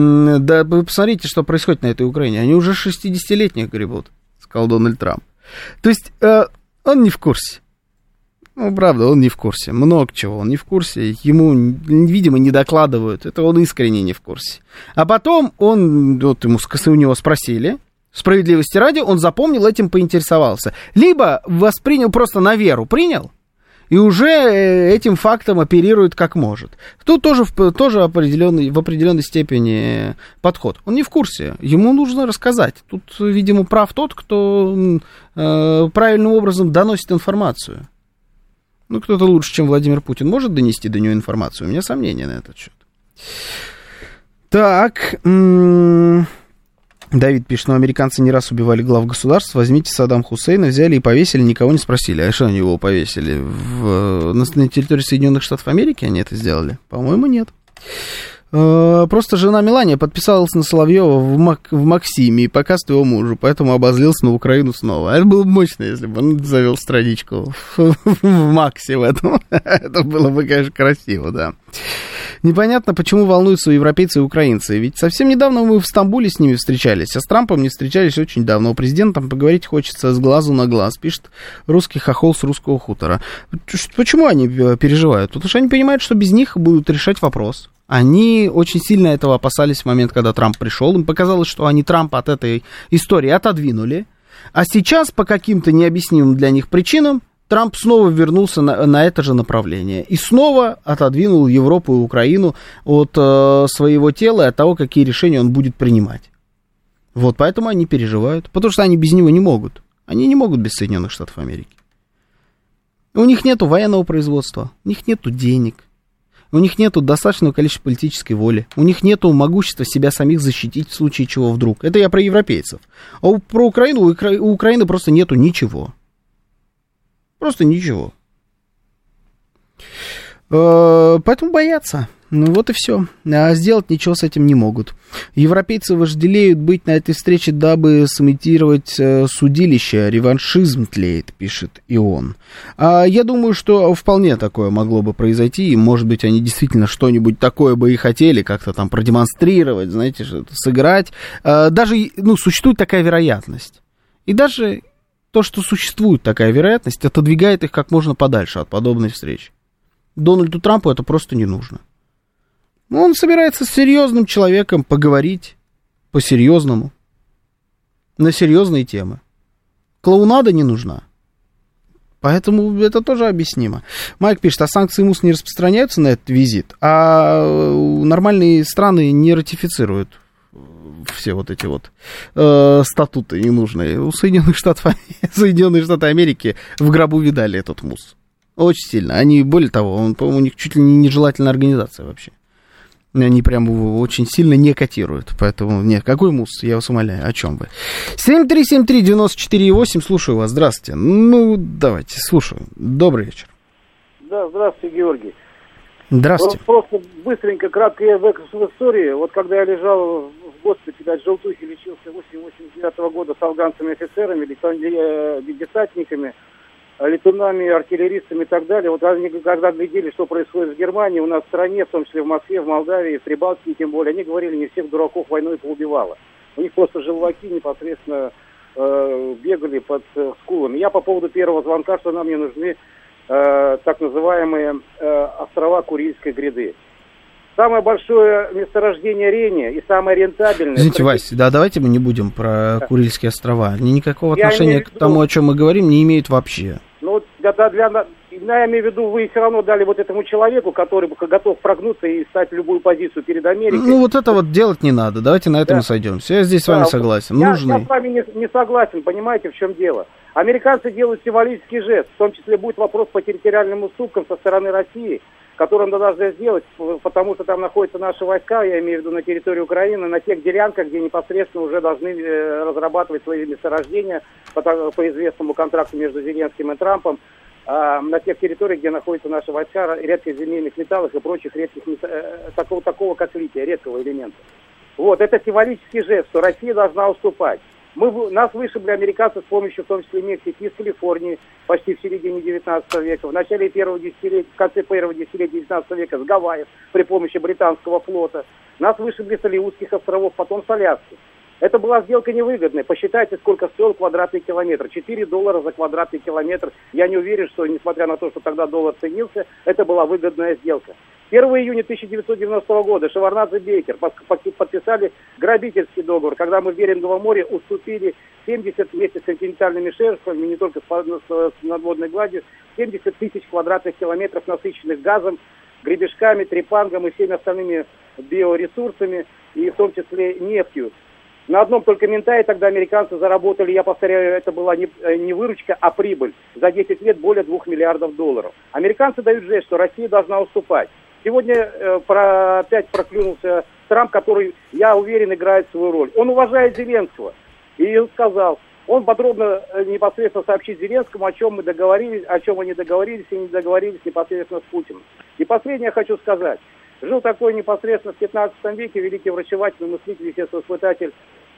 [SPEAKER 3] да, вы посмотрите, что происходит на этой Украине, они уже шестидесятилетних гребут, сказал Дональд Трамп. То есть э, он не в курсе. Ну, правда, он не в курсе, много чего он не в курсе, ему, видимо, не докладывают, это он искренне не в курсе. А потом он, вот ему, у него спросили, справедливости ради, он запомнил, этим поинтересовался. Либо воспринял просто на веру, принял, и уже этим фактом оперирует как может. Тут тоже, тоже определенный, в определенной степени подход. Он не в курсе, ему нужно рассказать. Тут, видимо, прав тот, кто э, правильным образом доносит информацию. Ну, кто-то лучше, чем Владимир Путин, может донести до него информацию? У меня сомнения на этот счет. Так... М- Давид пишет, что американцы не раз убивали глав государств. Возьмите Саддама Хусейна, взяли и повесили, никого не спросили. А что они его повесили? В, на, на территории Соединенных Штатов Америки они это сделали? По-моему, нет. Просто жена Мелания подписалась на Соловьева в, Мак, в Максиме и показывает его мужу, поэтому обозлился на Украину снова. Это было бы мощно, если бы он завел страничку в, в Максе в этом. Это было бы, конечно, красиво, да. Непонятно, почему волнуются европейцы и украинцы. Ведь совсем недавно мы в Стамбуле с ними встречались, а с Трампом не встречались очень давно. Президентом поговорить хочется с глазу на глаз, пишет русский хохол с русского хутора. Почему они переживают? Потому что они понимают, что без них будут решать вопрос. Они очень сильно этого опасались в момент, когда Трамп пришел. Им показалось, что они Трампа от этой истории отодвинули. А сейчас по каким-то необъяснимым для них причинам Трамп снова вернулся на, на это же направление. И снова отодвинул Европу и Украину от э, своего тела и от того, какие решения он будет принимать. Вот поэтому они переживают. Потому что они без него не могут. Они не могут без Соединенных Штатов Америки. У них нету военного производства. У них нету денег. У них нету достаточного количества политической воли. У них нету могущества себя самих защитить в случае чего вдруг. Это я про европейцев. А у, про Украину, у, Укра... у Украины просто нету ничего. Просто ничего. Поэтому боятся. Ну вот и все. А сделать ничего с этим не могут. Европейцы вожделеют быть на этой встрече, дабы сымитировать э, судилище. Реваншизм тлеет, пишет и он. А я думаю, что вполне такое могло бы произойти. И, может быть, они действительно что-нибудь такое бы и хотели как-то там продемонстрировать, знаете, что-то сыграть. А, даже, ну, существует такая вероятность. И даже то, что существует такая вероятность, отодвигает их как можно подальше от подобной встречи. Дональду Трампу это просто не нужно. Он собирается с серьезным человеком поговорить по-серьезному, на серьезные темы. Клоунада не нужна. Поэтому это тоже объяснимо. Майк пишет, а санкции МУС не распространяются на этот визит, а нормальные страны не ратифицируют все вот эти вот э, статуты ненужные. У Соединенных Штатов, Соединенные Штаты Америки в гробу видали этот МУС. Очень сильно. Они, более того, он, по-моему, у них чуть ли не нежелательная организация вообще. Они прям очень сильно не котируют. Поэтому, нет, какой МУС, я вас умоляю, о чем вы? семь три семь три девять четыре восемь, слушаю вас, здравствуйте. Ну, давайте, слушаю. Добрый вечер.
[SPEAKER 6] Да, здравствуйте, Георгий.
[SPEAKER 3] Здравствуйте.
[SPEAKER 6] Просто быстренько, кратко я в истории. Вот когда я лежал в госпитале от желтухи, лечился восемьдесят девятого года с афганцами-офицерами, десантниками, летунами, артиллеристами и так далее. Вот они, когда глядели, что происходит в Германии, у нас в стране, в том числе в Москве, в Молдавии, в Прибалтике, тем более, они говорили, не всех дураков войной поубивало. У них просто желваки непосредственно э, бегали под э, скулами. Я по поводу первого звонка, что нам не нужны э, так называемые э, острова Курильской гряды. Самое большое месторождение рения и самое рентабельное...
[SPEAKER 3] Извините, Вась, да, давайте мы не будем про да. Курильские острова. Они никакого
[SPEAKER 6] я
[SPEAKER 3] отношения к тому, о чем мы говорим, не имеют вообще.
[SPEAKER 6] Ну, вот для, для, для, я имею в виду, вы все равно дали вот этому человеку, который готов прогнуться и стать в любую позицию перед Америкой.
[SPEAKER 3] Ну, вот это вот делать не надо. Давайте на этом да. и сойдемся. Я здесь да, с вами согласен.
[SPEAKER 6] Я,
[SPEAKER 3] Нужны...
[SPEAKER 6] я с вами не, не согласен, понимаете, в чем дело. Американцы делают символический жест. В том числе будет вопрос по территориальным уступкам со стороны России, который надо должны сделать, потому что там находятся наши войска, я имею в виду на территории Украины, на тех делянках, где непосредственно уже должны разрабатывать свои месторождения по, по известному контракту между Зеленским и Трампом, а на тех территориях, где находятся наши войска, редкоземельных металлов и прочих редких такого, такого как лития, редкого элемента. Вот, это символический жест, что Россия должна уступать. Мы, нас вышибли американцы с помощью, в том числе, Мексики, из Калифорнии, почти в середине девятнадцатого века, в начале первого десятилетия, в конце первого десятилетия девятнадцатого века с Гавайев при помощи британского флота. Нас вышибли с Алиутских островов, потом с Аляски. Это была сделка невыгодная. Посчитайте, сколько стоил квадратный километр. четыре доллара за квадратный километр. Я не уверен, что, несмотря на то, что тогда доллар ценился, это была выгодная сделка. первого июня тысяча девятьсот девяностого года Шеварднадзе и Бейкер подписали грабительский договор, когда мы в Беринговом море уступили семьдесят вместе с континентальными шельфами, не только с надводной гладью, семьдесят тысяч квадратных километров, насыщенных газом, гребешками, трепангом и всеми остальными биоресурсами, и в том числе нефтью. На одном только Минтае тогда американцы заработали, я повторяю, это была не, не выручка, а прибыль. За десять лет более двух миллиардов долларов. Американцы дают жест, что Россия должна уступать. Сегодня э, про, опять проклюнулся Трамп, который, я уверен, играет свою роль. Он уважает Зеленского. И сказал, он подробно э, непосредственно сообщит Зеленскому, о чем мы договорились, о чем они договорились и не договорились непосредственно с Путиным. И последнее я хочу сказать. Жил такой непосредственно в пятнадцатом веке великий врачеватель, мыслитель, естествоиспытатель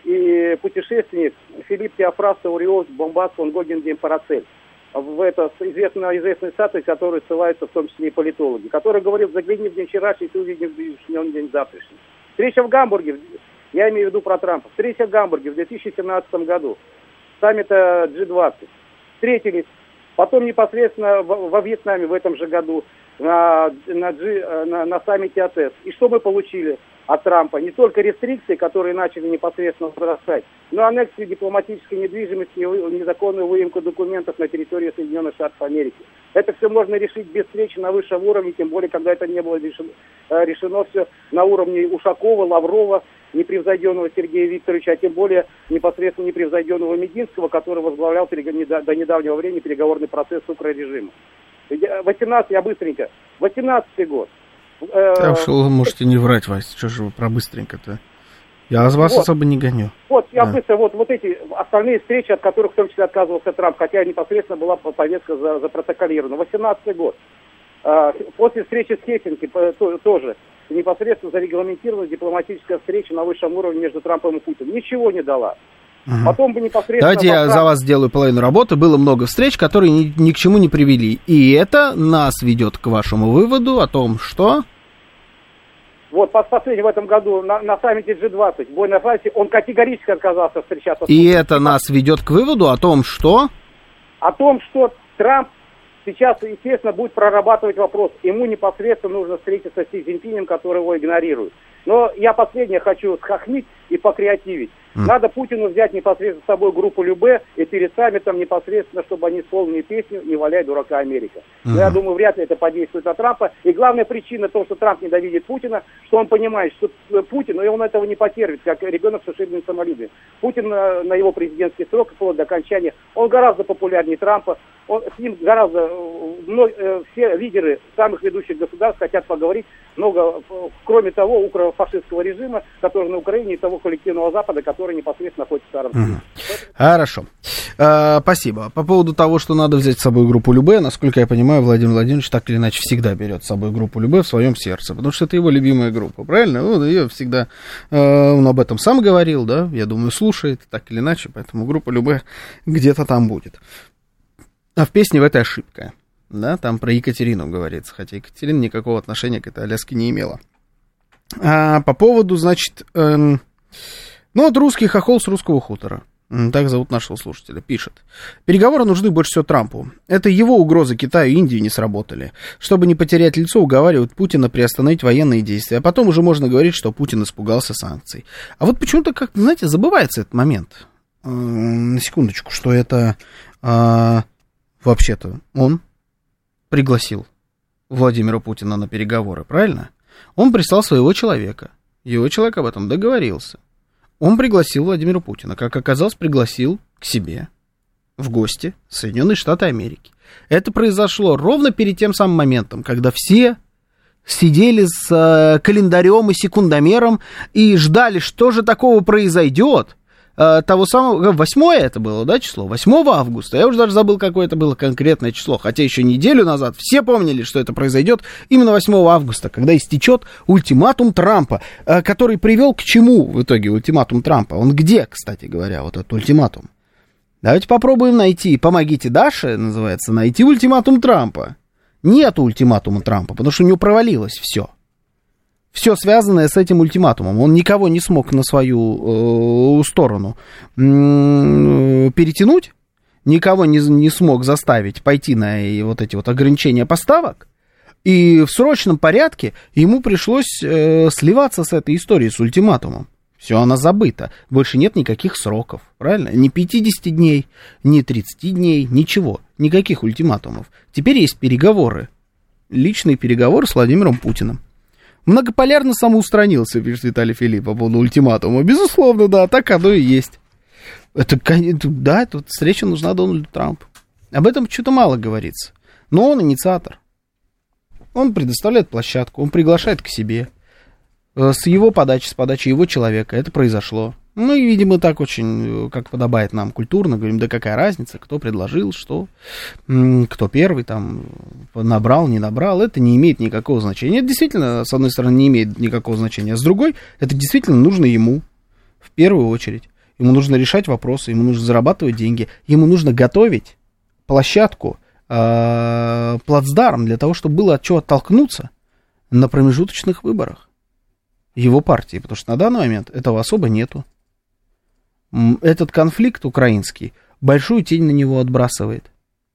[SPEAKER 6] и путешественник Филипп Теофраст Ауриос Бомбас фон Гогенген Парацель. В это известный, известный статус, который ссылаются в том числе и политологи, который говорил, загляни в день вчерашний, ты увидишь в день завтрашний. Встреча в Гамбурге, я имею в виду про Трампа, встреча в Гамбурге в две тысячи семнадцатом году, саммита джи двадцать. Встретились, потом непосредственно во Вьетнаме в этом же году на, на, G, на, на саммите АТЭС. И что мы получили от Трампа? Не только рестрикции, которые начали непосредственно возрастать, но аннексию дипломатической недвижимости и незаконную выемку документов на территории Соединенных Штатов Америки. Это все можно решить без встречи на высшем уровне, тем более, когда это не было решено, решено все на уровне Ушакова, Лаврова, непревзойденного Сергея Викторовича, а тем более непосредственно непревзойденного Мединского, который возглавлял до недавнего времени переговорный процесс с укрорежимом. восемнадцатый, я быстренько, восемнадцатый год. Э,
[SPEAKER 3] да уж вы можете не врать, Вася, что же вы про быстренько-то? Я вас вот. особо не гоню.
[SPEAKER 6] Вот, я
[SPEAKER 3] да.
[SPEAKER 6] быстро, вот, вот эти остальные встречи, от которых в том числе отказывался Трамп, хотя непосредственно была повестка за, запротоколирована. восемнадцатый год. Э, после встречи с Хельсинки то, тоже непосредственно зарегламентирована дипломатическая встреча на высшем уровне между Трампом и Путиным. Ничего не дала. Угу. Потом бы непосредственно...
[SPEAKER 3] Давайте я за вас сделаю половину работы. Было много встреч, которые ни, ни к чему не привели. И это нас ведет к вашему выводу о том, что...
[SPEAKER 6] Вот, последний в этом году на, на саммите джи двадцать в Буэнос-Айресе он категорически отказался встречаться с
[SPEAKER 3] И Путиным. Это нас ведет к выводу о том, что...
[SPEAKER 6] О том, что Трамп сейчас, естественно, будет прорабатывать вопрос. Ему непосредственно нужно встретиться с Си Цзиньпинем, который его игнорирует. Но я последнее хочу схохмить и покреативить. Mm. Надо Путину взять непосредственно с собой группу Любе и перед саммитом непосредственно, чтобы они исполнили песню «Не валяй, дурака, Америка». Mm. Но я думаю, вряд ли это подействует на Трампа. И главная причина того, что Трамп ненавидит Путина, что он понимает, что Путин, и он этого не потерпит, как ребенок с ушибленным самолюбием. Путин на, на его президентский срок, вплоть до окончания, он гораздо популярнее Трампа. Он, с ним гораздо, ну, э, все лидеры самых ведущих государств хотят поговорить много, кроме того, укрофашистского режима, который на Украине, и того коллективного Запада, который непосредственно находится в Старом Киеве.
[SPEAKER 3] Хорошо. А, спасибо. По поводу того, что надо взять с собой группу Любе, насколько я понимаю, Владимир Владимирович так или иначе всегда берет с собой группу Любе в своем сердце, потому что это его любимая группа, правильно? Он ее всегда, э, он об этом сам говорил, да, я думаю, слушает так или иначе, поэтому группа Любе где-то там будет. А в песне в этой ошибка, да, там про Екатерину говорится, хотя Екатерина никакого отношения к этой Аляске не имела. А по поводу, значит, эм, ну вот русский хохол с русского хутора, так зовут нашего слушателя, пишет. Переговоры нужны больше всего Трампу. Это его угрозы Китаю и Индии не сработали. Чтобы не потерять лицо, уговаривают Путина приостановить военные действия, а потом уже можно говорить, что Путин испугался санкций. А вот почему-то, как, знаете, забывается этот момент. Эм, на секундочку, что это... Э, Вообще-то он пригласил Владимира Путина на переговоры, правильно? Он прислал своего человека. Его человек об этом договорился. Он пригласил Владимира Путина. Как оказалось, пригласил к себе в гости в Соединенные Штаты Америки. Это произошло ровно перед тем самым моментом, когда все сидели с календарем и секундомером и ждали, что же такого произойдет. Того самого, восьмое это было, да, число, восьмого августа, я уже даже забыл, какое это было конкретное число, хотя еще неделю назад все помнили, что это произойдет именно восьмого августа, когда истечет ультиматум Трампа, который привел к чему в итоге ультиматум Трампа, он где, кстати говоря, вот этот ультиматум? Давайте попробуем найти, помогите Даше, называется, найти ультиматум Трампа. Нету ультиматума Трампа, потому что у него провалилось все. Все связанное с этим ультиматумом. Он никого не смог на свою э, сторону э, перетянуть, никого не, не смог заставить пойти на и вот эти вот ограничения поставок, и в срочном порядке ему пришлось э, сливаться с этой историей, с ультиматумом. Все, она забыта. Больше нет никаких сроков, правильно? Ни пятидесяти дней, ни тридцати дней, ничего. Никаких ультиматумов. Теперь есть переговоры. Личный переговор с Владимиром Путиным. Многополярно самоустранился, пишет Виталий Филипп по поводу ультиматума. Безусловно, да, так оно и есть. Это, да, эта встреча нужна Дональду Трампу. Об этом что-то мало говорится. Но он инициатор. Он предоставляет площадку, он приглашает к себе. С его подачи, с подачи его человека это произошло. Ну и, видимо, так очень, как подобает нам, культурно, говорим, да какая разница, кто предложил, что, кто первый там набрал, не набрал, это не имеет никакого значения. Это действительно, с одной стороны, не имеет никакого значения, а с другой, это действительно нужно ему, в первую очередь. Ему нужно решать вопросы, ему нужно зарабатывать деньги, ему нужно готовить площадку, э, плацдарм для того, чтобы было от чего оттолкнуться на промежуточных выборах его партии, потому что на данный момент этого особо нету. Этот конфликт украинский большую тень на него отбрасывает.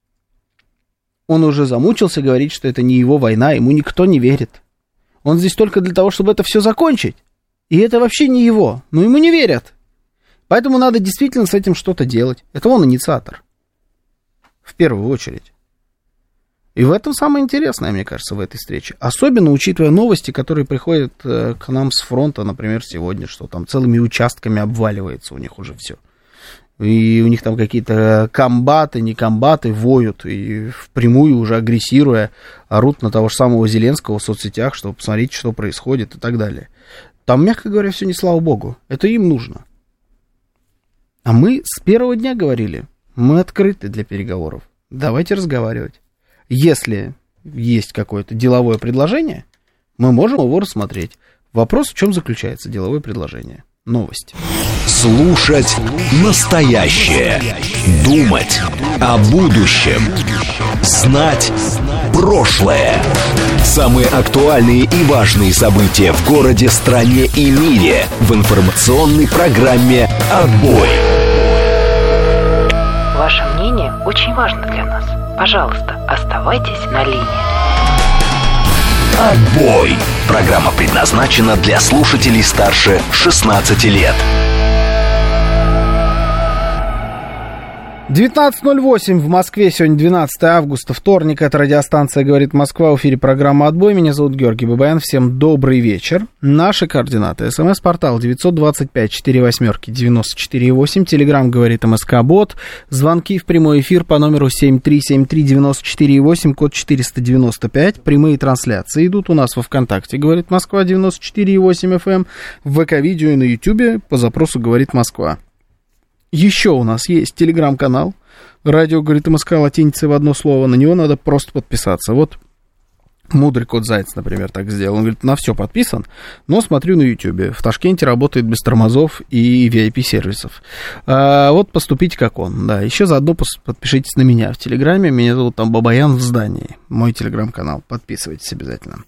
[SPEAKER 3] Он уже замучился говорить, что это не его война, ему никто не верит. Он здесь только для того, чтобы это все закончить. И это вообще не его, но ему не верят. Поэтому надо действительно с этим что-то делать. Это он инициатор. В первую очередь. И в этом самое интересное, мне кажется, в этой встрече. Особенно учитывая новости, которые приходят к нам с фронта, например, сегодня, что там целыми участками обваливается у них уже все. И у них там какие-то комбаты, не комбаты воют, и впрямую уже агрессируя, орут на того же самого Зеленского в соцсетях, чтобы посмотреть, что происходит и так далее. Там, мягко говоря, все не слава богу. Это им нужно. А мы с первого дня говорили, мы открыты для переговоров. Давайте разговаривать. Если есть какое-то деловое предложение, мы можем его рассмотреть. Вопрос, в чем заключается деловое предложение. Новости.
[SPEAKER 1] Слушать настоящее. Думать о будущем. Знать прошлое. Самые актуальные и важные события в городе, стране и мире в информационной программе «Отбой».
[SPEAKER 2] Ваше мнение очень важно для нас. Пожалуйста, оставайтесь на линии.
[SPEAKER 1] «Отбой». Программа предназначена для слушателей старше шестнадцати лет.
[SPEAKER 3] девятнадцать ноль восемь в Москве, сегодня двенадцатое августа, вторник, это радиостанция «Говорит Москва», в эфире программа «Отбой», меня зовут Георгий Бабаян, всем добрый вечер. Наши координаты: смс-портал девять два пять четыре восемь девяносто четыре восемь, телеграмм «Говорит МСК-бот», звонки в прямой эфир по номеру семь три семь три девяносто четыре восемь, код четыреста девяносто пять, прямые трансляции идут у нас во ВКонтакте «Говорит Москва» девяносто четыре восемь эф эм, в ВК-видео и на Ютубе по запросу «Говорит Москва». Еще у нас есть телеграм-канал «Радио говорит МСК» латиницей в одно слово. На него надо просто подписаться. Вот Мудрый кот Заяц, например, так сделал. Он говорит, на все подписан, но смотрю на Ютубе. В Ташкенте работает без тормозов и ви ай пи-сервисов. А вот поступите как он. Да, еще заодно подпишитесь на меня в Телеграме. Меня зовут там Бабаян в здании. Мой телеграм-канал. Подписывайтесь обязательно.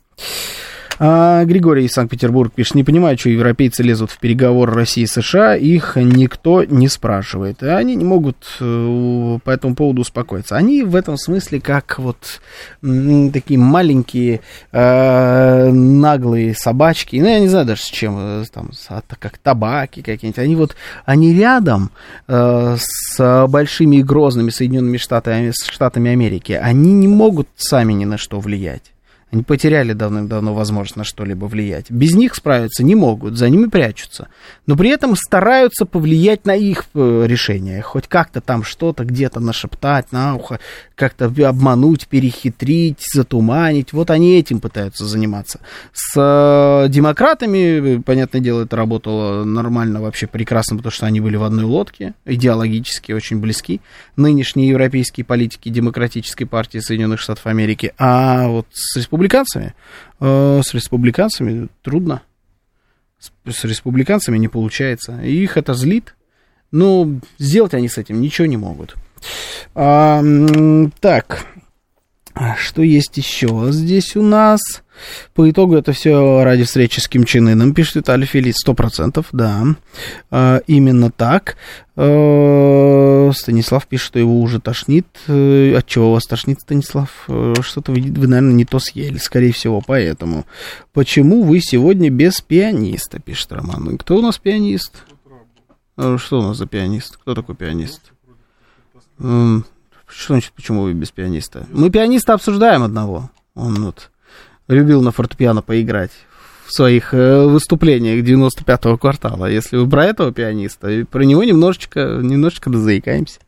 [SPEAKER 3] А Григорий из Санкт-Петербурга пишет, не понимаю, что европейцы лезут в переговоры России и США, их никто не спрашивает. И они не могут по этому поводу успокоиться. Они в этом смысле как вот м, такие маленькие э, наглые собачки, ну, я не знаю даже с чем, там, как табаки какие-нибудь. Они вот, они рядом э, с большими и грозными Соединенными Штатами, Штатами Америки, они не могут сами ни на что влиять. Они потеряли давным-давно возможность на что-либо влиять. Без них справиться не могут, за ними прячутся. Но при этом стараются повлиять на их решения. Хоть как-то там что-то где-то нашептать на ухо, как-то обмануть, перехитрить, затуманить. Вот они этим пытаются заниматься. С демократами, понятное дело, это работало нормально, вообще прекрасно, потому что они были в одной лодке, идеологически очень близки. Нынешние европейские политики Демократической партии Соединенных Штатов Америки. А вот с республиканцами Республиканцами, э, с республиканцами трудно. С, с республиканцами не получается. И их это злит. Но сделать они с этим ничего не могут. А, так, что есть еще здесь у нас? По итогу это все ради встречи с Ким Чен Ыном, пишет Виталий Филипп. Сто процентов, да. А, именно так. А, Станислав пишет, что его уже тошнит. От чего вас тошнит, Станислав? Что-то вы, вы, наверное, не то съели, скорее всего, поэтому. Почему вы сегодня без пианиста, пишет Роман. Кто у нас пианист? Что у нас за пианист? Кто такой пианист? Что значит, почему вы без пианиста? Мы пианиста обсуждаем одного. Он вот любил на фортепиано поиграть в своих э, выступлениях девяносто пятого квартала. Если вы про этого пианиста, про него немножечко, немножечко дозаикаемся.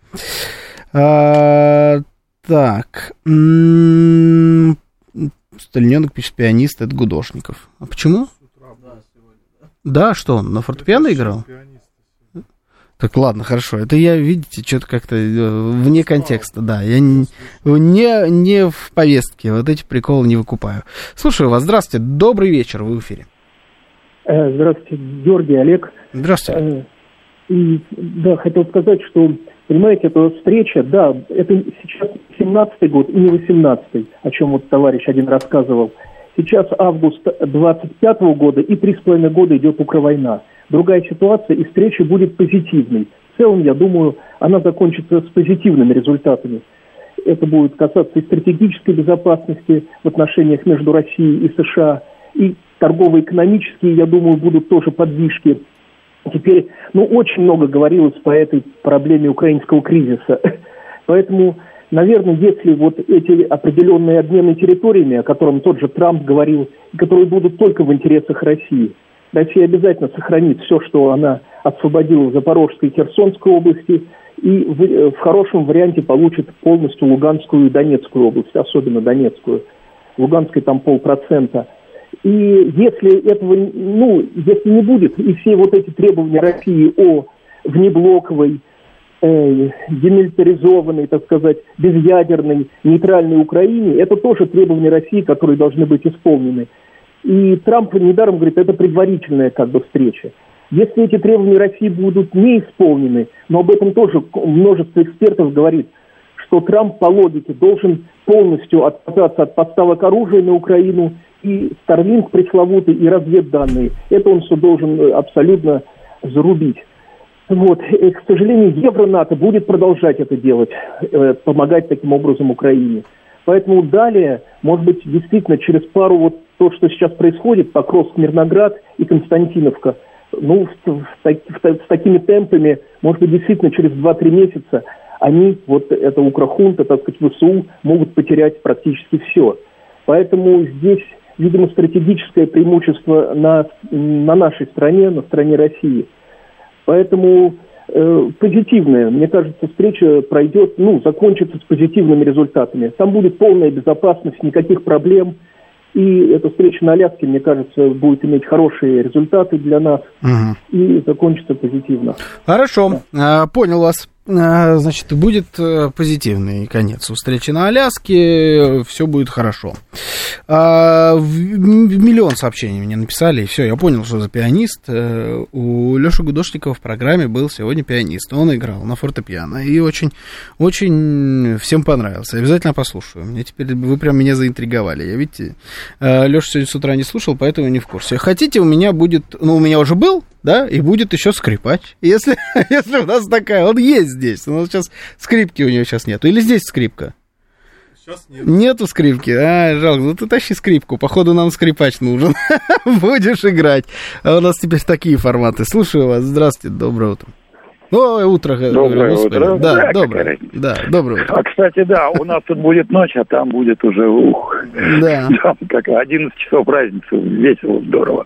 [SPEAKER 3] А, так. М-м- Стальненок пишет, пианист, это Гудошников. А почему? Да, что он, на фортепиано играл? Так, ладно, хорошо. Это я, видите, что-то как-то вне контекста, да. Я не, не, не в повестке, вот эти приколы не выкупаю. Слушаю вас, здравствуйте, добрый вечер, вы в эфире.
[SPEAKER 7] Здравствуйте, Георгий, Олег.
[SPEAKER 3] Здравствуйте.
[SPEAKER 7] И, да, хотел сказать, что, понимаете, эта встреча, да, это сейчас семнадцатый год и не восемнадцатый, о чем вот товарищ один рассказывал. Сейчас август двадцать пятого года и три с половиной года идет Укрвойна. Другая ситуация, и встреча будет позитивной. В целом, я думаю, она закончится с позитивными результатами. Это будет касаться и стратегической безопасности в отношениях между Россией и США, и торгово-экономические, я думаю, будут тоже подвижки. Теперь, ну, очень много говорилось по этой проблеме украинского кризиса. Поэтому, наверное, если вот эти определенные обмены территориями, о котором тот же Трамп говорил, которые будут только в интересах России, Россия обязательно сохранит все, что она освободил Запорожскую и Херсонскую области, и в, в хорошем варианте получит полностью Луганскую и Донецкую область, особенно Донецкую. Луганской там полпроцента. И если этого, ну, если не будет, и все вот эти требования России о внеблоковой, э, демилитаризованной, так сказать, безъядерной, нейтральной Украине, это тоже требования России, которые должны быть исполнены. И Трамп недаром говорит, это предварительная как бы встреча. Если эти требования России будут не исполнены, но об этом тоже множество экспертов говорит, что Трамп по логике должен полностью отказаться от поставок оружия на Украину, и Starlink пресловутый, и разведданные. Это он все должен абсолютно зарубить. Вот. И, к сожалению, Евро-НАТО будет продолжать это делать, э, помогать таким образом Украине. Поэтому далее, может быть, действительно через пару, вот то, что сейчас происходит, Покровск, Мирноград и Константиновка, ну, с, с, с, с такими темпами, может быть, действительно через два-три месяца они, вот это Укрхунта, так сказать, ВСУ, могут потерять практически все. Поэтому здесь, видимо, стратегическое преимущество на, на нашей стране, на стороне России. Поэтому э, позитивная, мне кажется, встреча пройдет, ну, закончится с позитивными результатами. Там будет полная безопасность, никаких проблем. И эта встреча на Аляске, мне кажется, будет иметь хорошие результаты для нас, угу. И закончится позитивно.
[SPEAKER 3] Хорошо, да. Понял вас. Значит, будет позитивный конец у встречи на Аляске, все будет хорошо. Миллион сообщений мне написали, и все, я понял, что за пианист. У Леши Гудошникова в программе был сегодня пианист, он играл на фортепиано, и очень, очень всем понравился. Обязательно послушаю. Мне теперь, вы прям меня заинтриговали. Я, видите, Леша сегодня с утра не слушал, поэтому не в курсе. Хотите, у меня будет, ну, у меня уже был, да, и будет еще скрипач. Если, если у нас такая, он есть здесь. У нас сейчас скрипки у него сейчас нету. Или здесь скрипка? Сейчас нет. Нету скрипки? А, жалко. Ну ты тащи скрипку. Походу нам скрипач нужен. Будешь играть. А у нас теперь такие форматы. Слушаю вас. Здравствуйте. Доброе утро. О, утро.
[SPEAKER 8] Доброе утро.
[SPEAKER 3] Да, да, доброе. Да, доброе утро.
[SPEAKER 8] А, кстати, да, у нас тут будет ночь, а там будет уже, ух.
[SPEAKER 3] Да.
[SPEAKER 8] Там как одиннадцать часов разницы. Весело, здорово.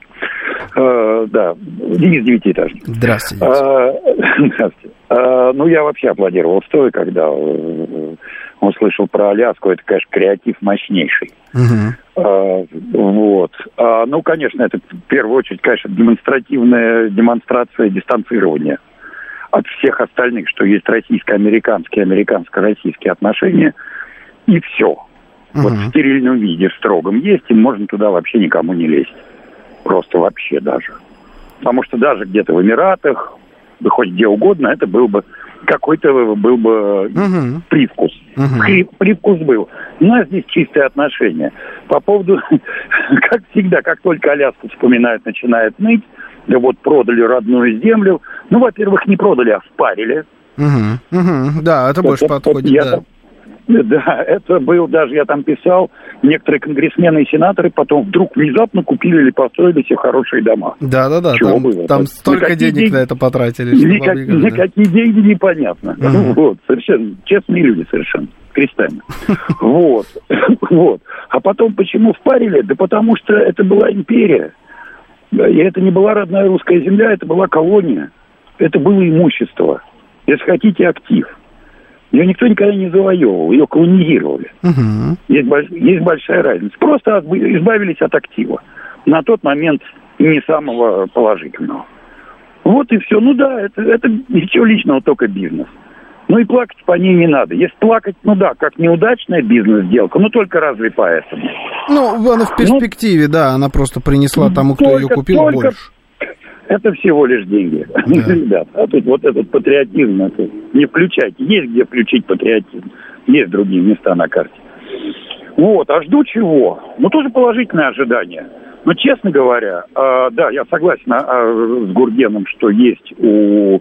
[SPEAKER 8] Uh, да, Денис Девятиэтажный.
[SPEAKER 3] Здравствуйте.
[SPEAKER 8] Uh, здравствуйте. Uh, ну, я вообще аплодировал стоя, когда uh, услышал про Аляску. Это, конечно, креатив мощнейший. Uh-huh. Uh, вот. Uh, ну, конечно, это в первую очередь, конечно, демонстративная демонстрация дистанцирования от всех остальных, что есть российско-американские, американско-российские отношения, и все. Uh-huh. Вот в стерильном виде, в строгом есть, и можно туда вообще никому не лезть. Просто вообще даже. Потому что даже где-то в Эмиратах, да хоть где угодно, это был бы какой-то был бы uh-huh. привкус. Uh-huh. Привкус был. У нас здесь чистые отношения. По поводу, как всегда, как только Аляску вспоминают, начинает ныть, да вот продали родную землю. Ну, во-первых, не продали, а впарили.
[SPEAKER 3] Uh-huh. Uh-huh. Да, это больше это, подходит, это, да.
[SPEAKER 8] Да, это был, даже я там писал, некоторые конгрессмены и сенаторы потом вдруг внезапно купили или построили себе хорошие дома.
[SPEAKER 3] Да-да-да, там,
[SPEAKER 8] было?
[SPEAKER 3] там столько
[SPEAKER 8] никакие
[SPEAKER 3] денег деньги, на это потратили.
[SPEAKER 8] Никак, никакие деньги непонятно. Uh-huh. Вот, совершенно, честные люди совершенно, крестами. Вот, вот. А потом почему впарили? Да потому что это была империя. И это не была родная русская земля, это была колония. Это было имущество. Если хотите, актив. Ее никто никогда не завоевывал, ее колонизировали. Uh-huh. Есть, больш... есть большая разница. Просто избавились от актива. На тот момент не самого положительного. Вот и все. Ну да, это, это ничего личного, только бизнес. Ну и плакать по ней не надо. Если плакать, ну да, как неудачная бизнес-сделка, ну только разве поэтому.
[SPEAKER 3] Ну, она в перспективе, ну, да, она просто принесла тому, кто только, ее купил, только... больше.
[SPEAKER 8] Это всего лишь деньги, да. Ребят. А тут вот этот патриотизм, это не включайте. Есть где включить патриотизм. Есть другие места на карте. Вот, а жду чего? Ну, тоже положительное ожидание. Но, честно говоря, э, да, я согласен э, с Гургеном, что есть у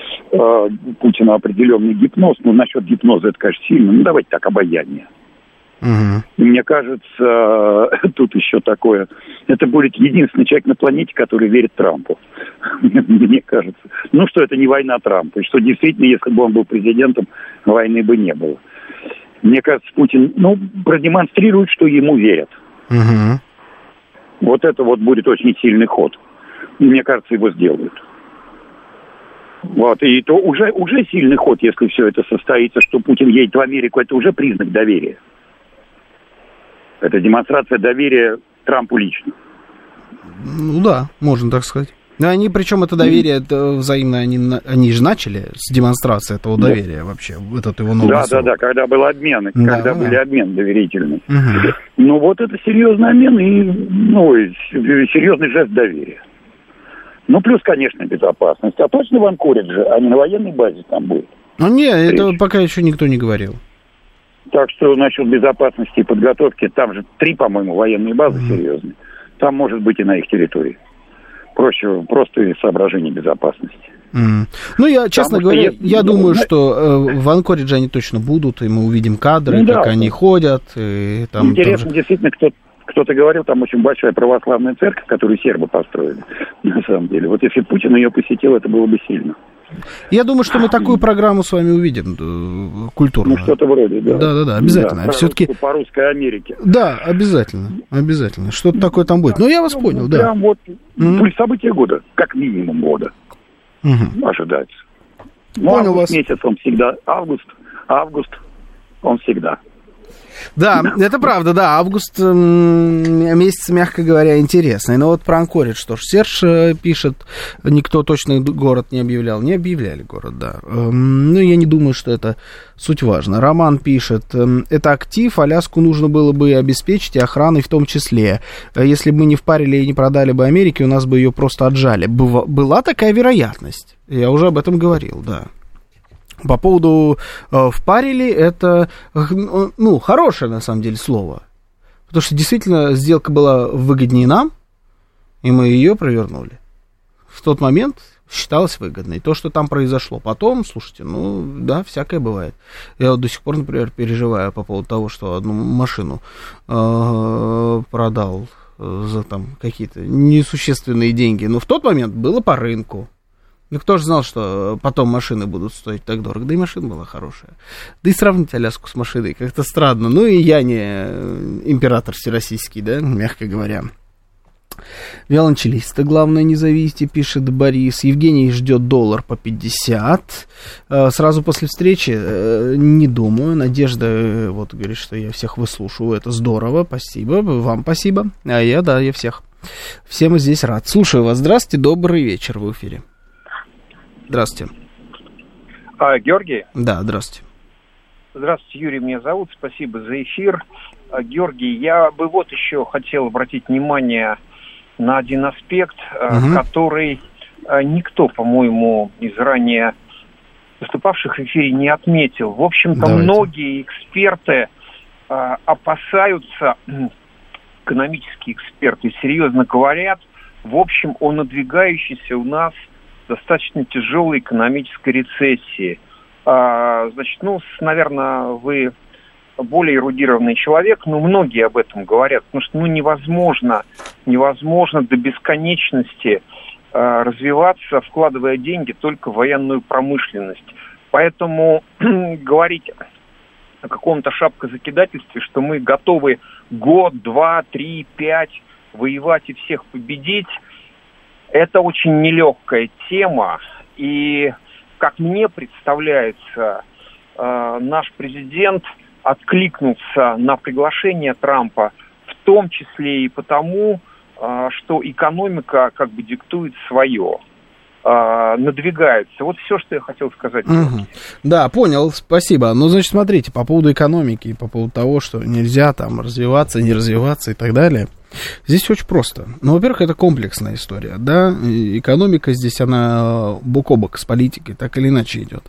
[SPEAKER 8] э, Путина определенный гипноз. Но насчет гипноза это, конечно, сильно. Ну, давайте так, обаяние. Uh-huh. Мне кажется, тут еще такое. Это будет единственный человек на планете, который верит Трампу. Мне кажется. Ну, что это не война Трампа. И что действительно, если бы он был президентом, войны бы не было. Мне кажется, Путин, ну, продемонстрирует, что ему верят. Uh-huh. Вот это вот будет очень сильный ход. И мне кажется, его сделают. Вот, и то уже, уже сильный ход, если все это состоится, что Путин едет в Америку, это уже признак доверия. Это демонстрация доверия Трампу лично.
[SPEAKER 3] Ну да, можно так сказать. Но они, причем это доверие это взаимно, они, они же начали с демонстрации этого доверия да. вообще, этот его новый
[SPEAKER 8] Да,
[SPEAKER 3] срок.
[SPEAKER 8] да, да, когда был обмен,
[SPEAKER 3] да,
[SPEAKER 8] когда
[SPEAKER 3] да.
[SPEAKER 8] были обмен доверительный.
[SPEAKER 3] Угу.
[SPEAKER 8] Ну вот это серьезный обмен и ну, серьезный жест доверия. Ну плюс, конечно, безопасность. А точно в Анкоридже, а не на военной базе там будет?
[SPEAKER 3] Ну не, это пока еще никто не говорил.
[SPEAKER 8] Так что насчет безопасности и подготовки, там же три, по-моему, военные базы mm. серьезные. Там может быть и на их территории. Проще, просто из соображений безопасности. Mm.
[SPEAKER 3] Ну, я, честно
[SPEAKER 8] Потому
[SPEAKER 3] говоря,
[SPEAKER 8] что
[SPEAKER 3] я
[SPEAKER 8] есть...
[SPEAKER 3] думаю, что э, в Анкоридже они точно будут, и мы увидим кадры, ну, как да, они да. ходят. И там
[SPEAKER 8] интересно,
[SPEAKER 3] тоже...
[SPEAKER 8] действительно, кто, кто-то говорил, там очень большая православная церковь, которую сербы построили, на самом деле. Вот если Путин ее посетил, это было бы сильно.
[SPEAKER 3] Я думаю, что мы такую программу с вами увидим, культурную.
[SPEAKER 8] Ну, что-то вроде, да.
[SPEAKER 3] Да-да-да, обязательно.
[SPEAKER 8] Да,
[SPEAKER 3] все-таки...
[SPEAKER 8] По русской Америке.
[SPEAKER 3] Да, обязательно, обязательно. Что-то такое там будет. Ну, я вас
[SPEAKER 8] ну,
[SPEAKER 3] понял,
[SPEAKER 8] ну,
[SPEAKER 3] да.
[SPEAKER 8] Прям вот
[SPEAKER 3] Mm-hmm.
[SPEAKER 8] события года, как минимум года,
[SPEAKER 3] mm-hmm.
[SPEAKER 8] ожидается. Ну,
[SPEAKER 3] понял
[SPEAKER 8] август
[SPEAKER 3] вас.
[SPEAKER 8] месяц, он всегда, август, август, он всегда.
[SPEAKER 3] Да, это правда, да, август месяц, мягко говоря, интересный. Но вот про Анкоридж, что ж, Серж пишет, никто точно город не объявлял. Не объявляли город, да. Ну, я не думаю, что это суть важно. Роман пишет, это актив, Аляску нужно было бы обеспечить, и охраной в том числе. Если бы мы не впарили и не продали бы Америке, у нас бы ее просто отжали. Была такая вероятность, я уже об этом говорил, да. По поводу э, впарили, это, ну, хорошее, на самом деле, слово. Потому что, действительно, сделка была выгоднее нам, и мы ее провернули. В тот момент считалось выгодной. То, что там произошло потом, слушайте, ну, да, всякое бывает. Я вот до сих пор, например, переживаю по поводу того, что одну машину э, продал за там какие-то несущественные деньги. Но в тот момент было по рынку. Ну, кто же знал, что потом машины будут стоить так дорого? Да и машина была хорошая. Да и сравнить Аляску с машиной как-то странно. Ну, и я не император всероссийский, да, мягко говоря. Виолончелиста, главное, не зависите, пишет Борис. Евгений ждет доллар по пятьдесят. Сразу после встречи, не думаю. Надежда, вот, говорит, что я всех выслушиваю. Это здорово, спасибо. Вам спасибо. А я, да, я всех. Всем здесь рад. Слушаю вас. Здравствуйте, добрый вечер, в эфире. Здравствуйте.
[SPEAKER 9] А, Георгий?
[SPEAKER 3] Да, здравствуйте.
[SPEAKER 9] Здравствуйте, Юрий, меня зовут. Спасибо за эфир. А, Георгий, я бы вот еще хотел обратить внимание на один аспект, угу. который никто, по-моему, из ранее выступавших в эфире не отметил. В общем-то, Давайте. многие эксперты а, опасаются, экономические эксперты серьезно говорят, в общем, о надвигающейся у нас достаточно тяжелой экономической рецессии. А, значит, ну, наверное, вы более эрудированный человек, но многие об этом говорят, потому что, ну, невозможно, невозможно до бесконечности а, развиваться, вкладывая деньги только в военную промышленность. Поэтому говорить о каком-то шапкозакидательстве, что мы готовы год, два, три, пять воевать и всех победить, это очень нелегкая тема, и, как мне представляется, э, наш президент откликнулся на приглашение Трампа, в том числе и потому, э, что экономика как бы диктует свое, э, надвигается. Вот все, что я хотел сказать.
[SPEAKER 3] Угу. Да, понял, спасибо. Ну, значит, смотрите, по поводу экономики, по поводу того, что нельзя там развиваться, не развиваться и так далее. Здесь очень просто. Ну, во-первых, это комплексная история, да, и экономика здесь, она бок о бок с политикой, так или иначе идет.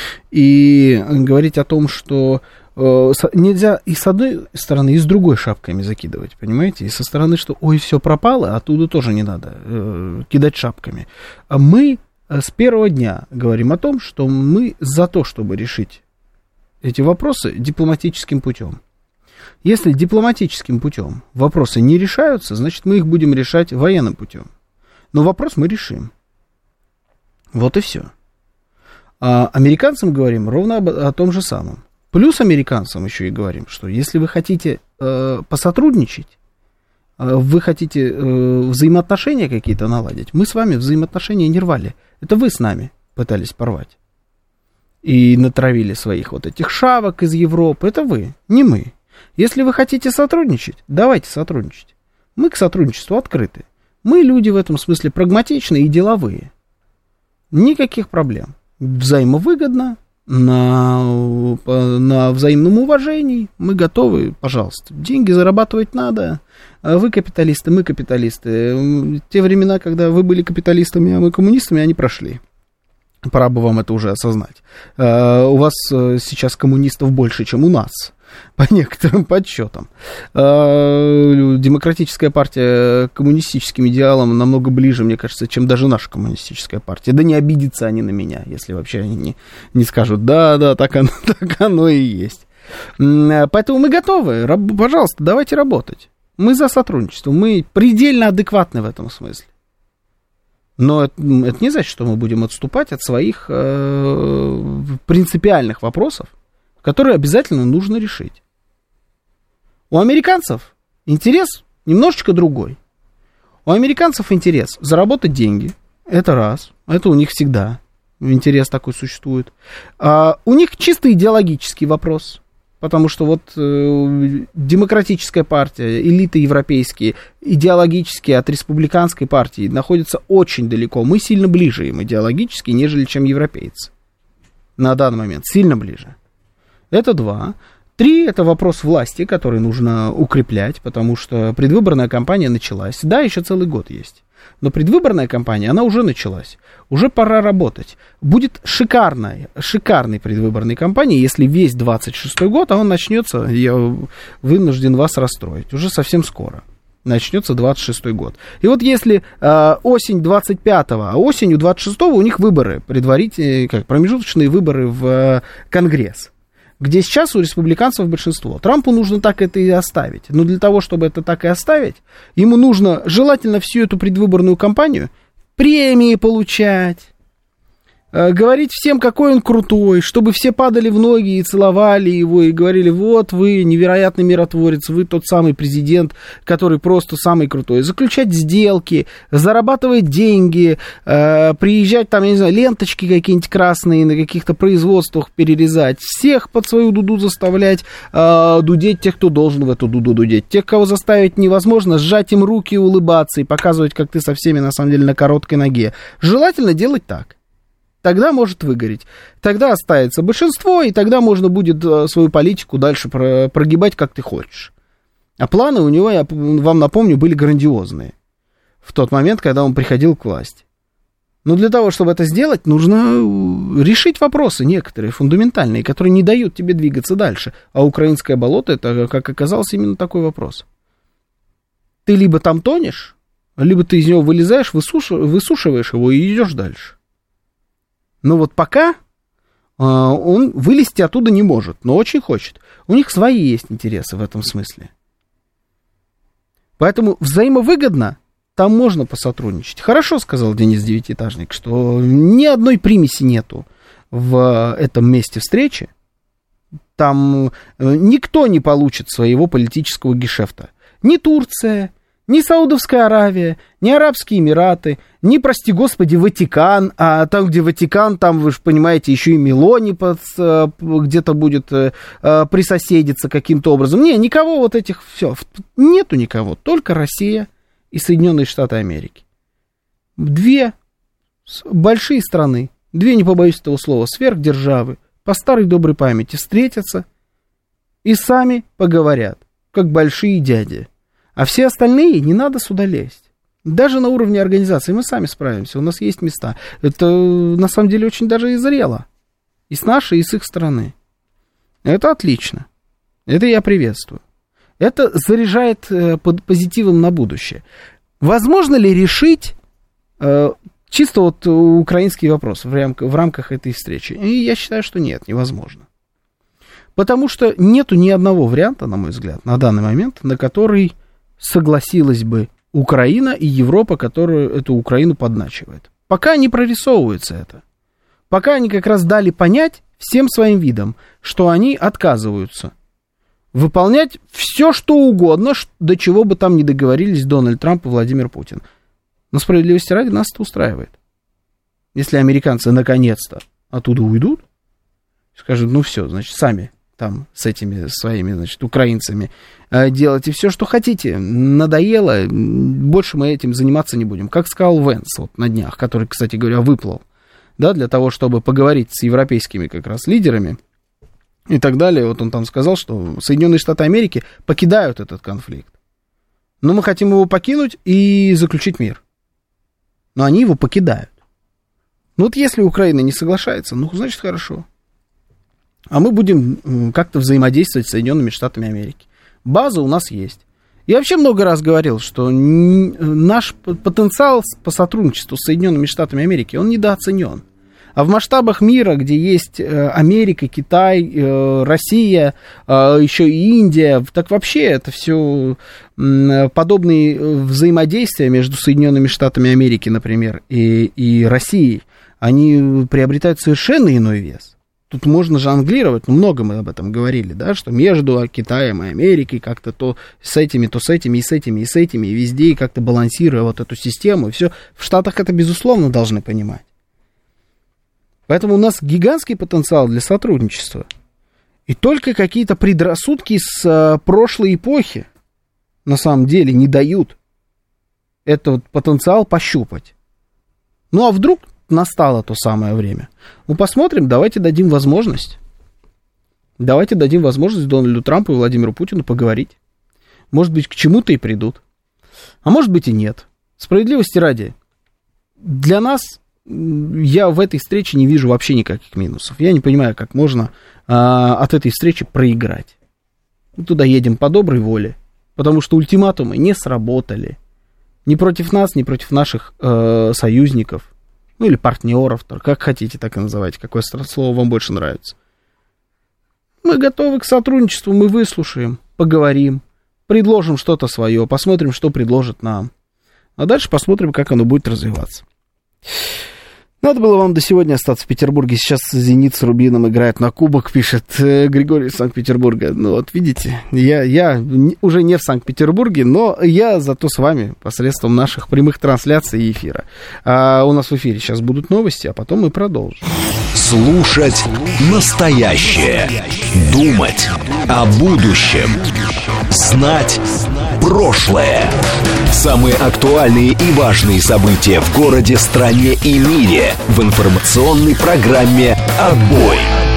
[SPEAKER 3] И говорить о том, что э, нельзя и с одной стороны, и с другой шапками закидывать, понимаете, и со стороны, что, ой, все пропало, оттуда тоже не надо э, кидать шапками. А мы с первого дня говорим о том, что мы за то, чтобы решить эти вопросы дипломатическим путем. Если дипломатическим путем вопросы не решаются, значит, мы их будем решать военным путем. Но вопрос мы решим. Вот и все. А американцам говорим ровно об, о том же самом. Плюс американцам еще и говорим, что если вы хотите э, посотрудничать, э, вы хотите э, взаимоотношения какие-то наладить, мы с вами взаимоотношения не рвали. Это вы с нами пытались порвать. И натравили своих вот этих шавок из Европы. Это вы, не мы. Если вы хотите сотрудничать, давайте сотрудничать. Мы к сотрудничеству открыты. Мы люди в этом смысле прагматичные и деловые. Никаких проблем. Взаимовыгодно, на, на взаимном уважении. Мы готовы, пожалуйста. Деньги зарабатывать надо. Вы капиталисты, мы капиталисты. Те времена, когда вы были капиталистами, а мы коммунистами, они прошли. Пора бы вам это уже осознать. У вас сейчас коммунистов больше, чем у нас. По некоторым подсчетам. Демократическая партия к коммунистическим идеалам намного ближе, мне кажется, чем даже наша коммунистическая партия. Да не обидятся они на меня, если вообще они не, не скажут, да, да, так оно, так оно и есть. Поэтому мы готовы, раб, пожалуйста, давайте работать. Мы за сотрудничество, мы предельно адекватны в этом смысле. Но это, это не значит, что мы будем отступать от своих э, принципиальных вопросов, которые обязательно нужно решить. У американцев интерес немножечко другой. У американцев интерес заработать деньги. Это раз. Это у них всегда интерес такой существует. А у них чисто идеологический вопрос. Потому что вот э, демократическая партия, элиты европейские, идеологические от республиканской партии находятся очень далеко. Мы сильно ближе им идеологически, нежели чем европейцы. На данный момент. Сильно ближе. Это два. Три, это вопрос власти, который нужно укреплять, потому что предвыборная кампания началась. Да, еще целый год есть. Но предвыборная кампания, она уже началась. Уже пора работать. Будет шикарная, шикарной предвыборной кампания, если весь двадцать шестой год, а он начнется, я вынужден вас расстроить, уже совсем скоро. Начнется двадцать шестой год. И вот если э, осень двадцать пятого, а осенью двадцать шестого у них выборы, предварительные, как промежуточные выборы в э, Конгресс, где сейчас у республиканцев большинство. Трампу нужно так это и оставить. Но для того, чтобы это так и оставить, ему нужно желательно всю эту предвыборную кампанию премии получать, э, говорить всем, какой он крутой, чтобы все падали в ноги и целовали его, и говорили, вот вы невероятный миротворец, вы тот самый президент, который просто самый крутой. Заключать сделки, зарабатывать деньги, э, приезжать там, я не знаю, ленточки какие-нибудь красные на каких-то производствах перерезать, всех под свою дуду заставлять э, дудеть тех, кто должен в эту дуду дудеть. Тех, кого заставить невозможно, сжать им руки, улыбаться и показывать, как ты со всеми на самом деле на короткой ноге. Желательно делать так. Тогда может выгореть. Тогда останется большинство, и тогда можно будет свою политику дальше прогибать, как ты хочешь. А планы у него, я вам напомню, были грандиозные в тот момент, когда он приходил к власти. Но для того, чтобы это сделать, нужно решить вопросы некоторые, фундаментальные, которые не дают тебе двигаться дальше. А украинское болото, это, как оказалось, именно такой вопрос. Ты либо там тонешь, либо ты из него вылезаешь, высушиваешь его и идешь дальше. Но вот пока э, он вылезти оттуда не может, но очень хочет. У них свои есть интересы в этом смысле. Поэтому взаимовыгодно там можно посотрудничать. Хорошо сказал Денис Девятиэтажник, что ни одной примеси нету в этом месте встречи. Там никто не получит своего политического гешефта. Ни Турция, ни Саудовская Аравия, ни Арабские Эмираты, ни, прости господи, Ватикан, а там, где Ватикан, там, вы же понимаете, еще и Мелони под, где-то будет э, присоседиться каким-то образом. Не, никого вот этих, все, нету никого, только Россия и Соединенные Штаты Америки. Две большие страны, две, не побоюсь этого слова, сверхдержавы, по старой доброй памяти встретятся и сами поговорят, как большие дяди. А все остальные не надо сюда лезть. Даже на уровне организации мы сами справимся, у нас есть места. Это на самом деле очень даже и зрело. И с нашей, и с их стороны. Это отлично. Это я приветствую. Это заряжает э, под позитивом на будущее. Возможно ли решить э, чисто вот украинский вопрос в, рам- в рамках этой встречи? И я считаю, что нет, невозможно. Потому что нету ни одного варианта, на мой взгляд, на данный момент, на который согласилась бы Украина и Европа, которую эту Украину подначивает. Пока не прорисовывается это. Пока они как раз дали понять всем своим видом, что они отказываются выполнять все, что угодно, до чего бы там ни договорились Дональд Трамп и Владимир Путин. Но справедливости ради нас это устраивает. если американцы наконец-то оттуда уйдут, скажут, ну все, значит, сами там с этими своими, значит, украинцами делайте все, что хотите, надоело, больше мы этим заниматься не будем. Как сказал Венс вот на днях, который, кстати говоря, выплыл, да, для того, чтобы поговорить с европейскими как раз лидерами и так далее. Вот он там сказал, что Соединенные Штаты Америки покидают этот конфликт. Но мы хотим его покинуть и заключить мир. Но они его покидают. Ну вот если Украина не соглашается, ну, значит, хорошо. А мы будем как-то взаимодействовать с Соединенными Штатами Америки. База у нас есть. Я вообще много раз говорил, что наш потенциал по сотрудничеству с Соединенными Штатами Америки, он недооценен. А в масштабах мира, где есть Америка, Китай, Россия, еще и Индия, так вообще это все подобные взаимодействия между Соединенными Штатами Америки, например, и, и Россией, они приобретают совершенно иной вес. Тут можно жонглировать, ну, много мы об этом говорили, да, что между Китаем и Америкой как-то то с этими, то с этими, и с этими, и с этими, и везде, и как-то балансируя вот эту систему, и все. В Штатах это, безусловно, должны понимать. Поэтому у нас гигантский потенциал для сотрудничества. И только какие-то предрассудки с а, прошлой эпохи, на самом деле, не дают этот потенциал пощупать. Ну, а вдруг настало то самое время? Ну, посмотрим, давайте дадим возможность. Давайте дадим возможность Дональду Трампу и Владимиру Путину поговорить. Может быть, к чему-то и придут. А может быть и нет. Справедливости ради. Для нас, я в этой встрече не вижу вообще никаких минусов. Я не понимаю, как можно а, от этой встречи проиграть. Мы туда едем по доброй воле. Потому что ультиматумы не сработали. Ни против нас, ни против наших э, союзников. Ну, или партнеров, как хотите, так и называйте, какое слово вам больше нравится. Мы готовы к сотрудничеству, мы выслушаем, поговорим, предложим что-то свое, посмотрим, что предложат нам. А дальше посмотрим, как оно будет развиваться. Надо было вам до сегодня остаться в Петербурге. Сейчас «Зенит» с «Рубином» играет на кубок, пишет Григорий из Санкт-Петербурга. Ну вот видите, я, я уже не в Санкт-Петербурге, но я зато с вами посредством наших прямых трансляций и эфира. А у нас в эфире сейчас будут новости, а потом мы продолжим.
[SPEAKER 1] Слушать настоящее. Думать о будущем. Знать прошлое. Самые актуальные и важные события в городе, стране и мире в информационной программе «Отбой».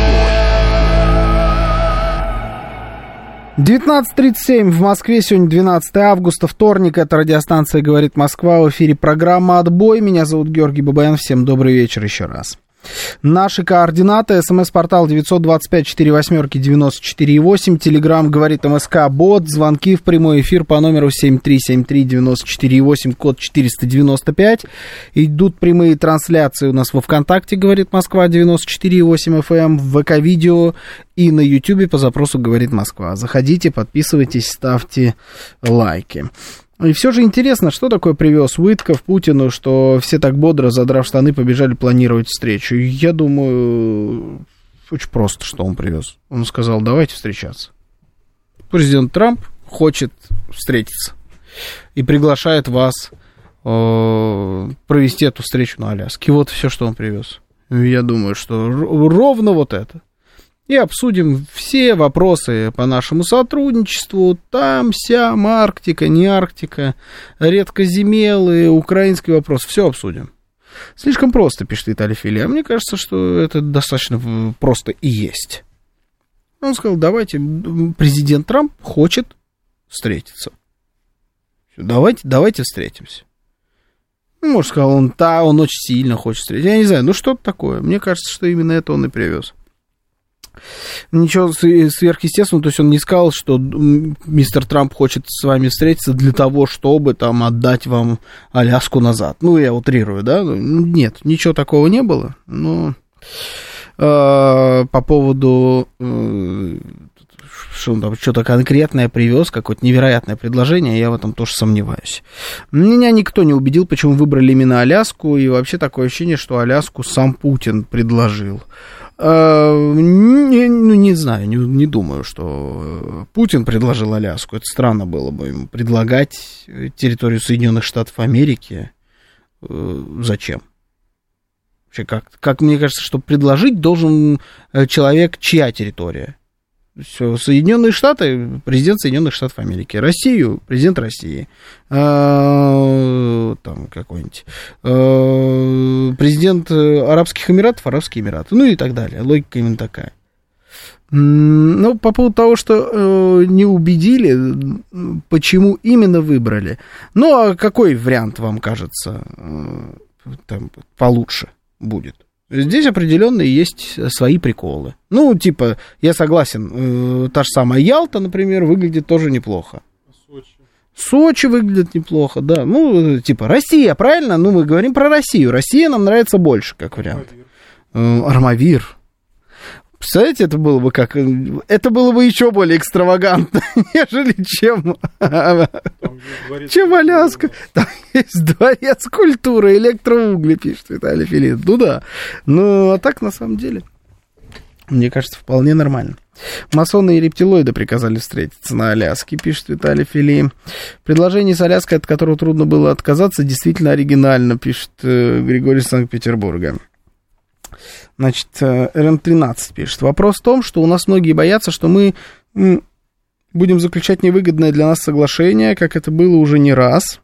[SPEAKER 3] девятнадцать тридцать семь в Москве, сегодня двенадцатое августа, вторник, это радиостанция «Говорит Москва», в эфире программа «Отбой». Меня зовут Георгий Бабаян, всем добрый вечер еще раз. Наши координаты: смс-портал девятьсот двадцать пять сорок восемь девяносто четыре восемь, телеграмм «Говорит МСК» бот, звонки в прямой эфир по номеру семь три семь три девяносто четыре восемь, код четыреста девяносто пять. Идут прямые трансляции у нас во ВКонтакте «Говорит Москва» девяносто четыре восемь эф эм, в ВК-видео и на Ютубе по запросу «Говорит Москва». Заходите, подписывайтесь, ставьте лайки. И все же интересно, что такое привез Уитков Путину, что все так бодро, задрав штаны, побежали планировать встречу. Я думаю, очень просто, что он привез. Он сказал, давайте встречаться. Президент Трамп хочет встретиться и приглашает вас э, провести эту встречу на Аляске. И вот все, что он привез. Я думаю, что ровно вот это. И обсудим все вопросы по нашему сотрудничеству. Там, сям, Арктика, не Арктика, редкоземелые, украинский вопрос. Все обсудим. Слишком просто, пишет Виталий Филия. А мне кажется, что это достаточно просто и есть. Он сказал, давайте, президент Трамп хочет встретиться. Давайте, давайте встретимся. Ну, может, сказал он, да, он очень сильно хочет встретиться. Я не знаю, ну что-то такое. Мне кажется, что именно это он и привез. Ничего сверхъестественного, то есть он не сказал, что мистер Трамп хочет с вами встретиться для того, чтобы там отдать вам Аляску назад. Ну, я утрирую, да? Нет, ничего такого не было. Но э, по поводу, э, что он там что-то конкретное привез, какое-то невероятное предложение, я в этом тоже сомневаюсь. Меня никто не убедил, почему выбрали именно Аляску, и вообще такое ощущение, что Аляску сам Путин предложил. Не, ну, не знаю, не, не думаю, что Путин предложил Аляску. Это странно было бы ему предлагать территорию Соединенных Штатов Америки. Зачем? Вообще, как, как мне кажется, что предложить должен человек, чья территория. Все, Соединенные Штаты, президент Соединенных Штатов Америки, Россию, президент России, там какой-нибудь президент Арабских Эмиратов, Арабские Эмираты, ну и так далее. Логика именно такая. Ну, по поводу того, что не убедили, почему именно выбрали. Ну, а какой вариант вам кажется там, получше будет? Здесь определенно есть свои приколы. Ну, типа, я согласен, э, та же самая Ялта, например, выглядит тоже неплохо. Сочи. Сочи выглядит неплохо, да. Ну, типа, Россия, правильно? Ну, мы говорим про Россию. Россия нам нравится больше, как вариант. Армавир. Э, Армавир. Представляете, это было бы как... Это было бы еще более экстравагантно, нежели чем... Чем Аляска. Там есть дворец культуры, электроугли, пишет Виталий Филин. Ну да. Ну, а так, на самом деле, мне кажется, вполне нормально. Масоны и рептилоиды приказали встретиться на Аляске, пишет Виталий Филин. Предложение с Аляской, от которого трудно было отказаться, действительно оригинально, пишет Григорий из Санкт-Петербурга. Значит, эр эм тринадцать пишет. Вопрос в том, что у нас многие боятся, что мы будем заключать невыгодное для нас соглашение, как это было уже не раз.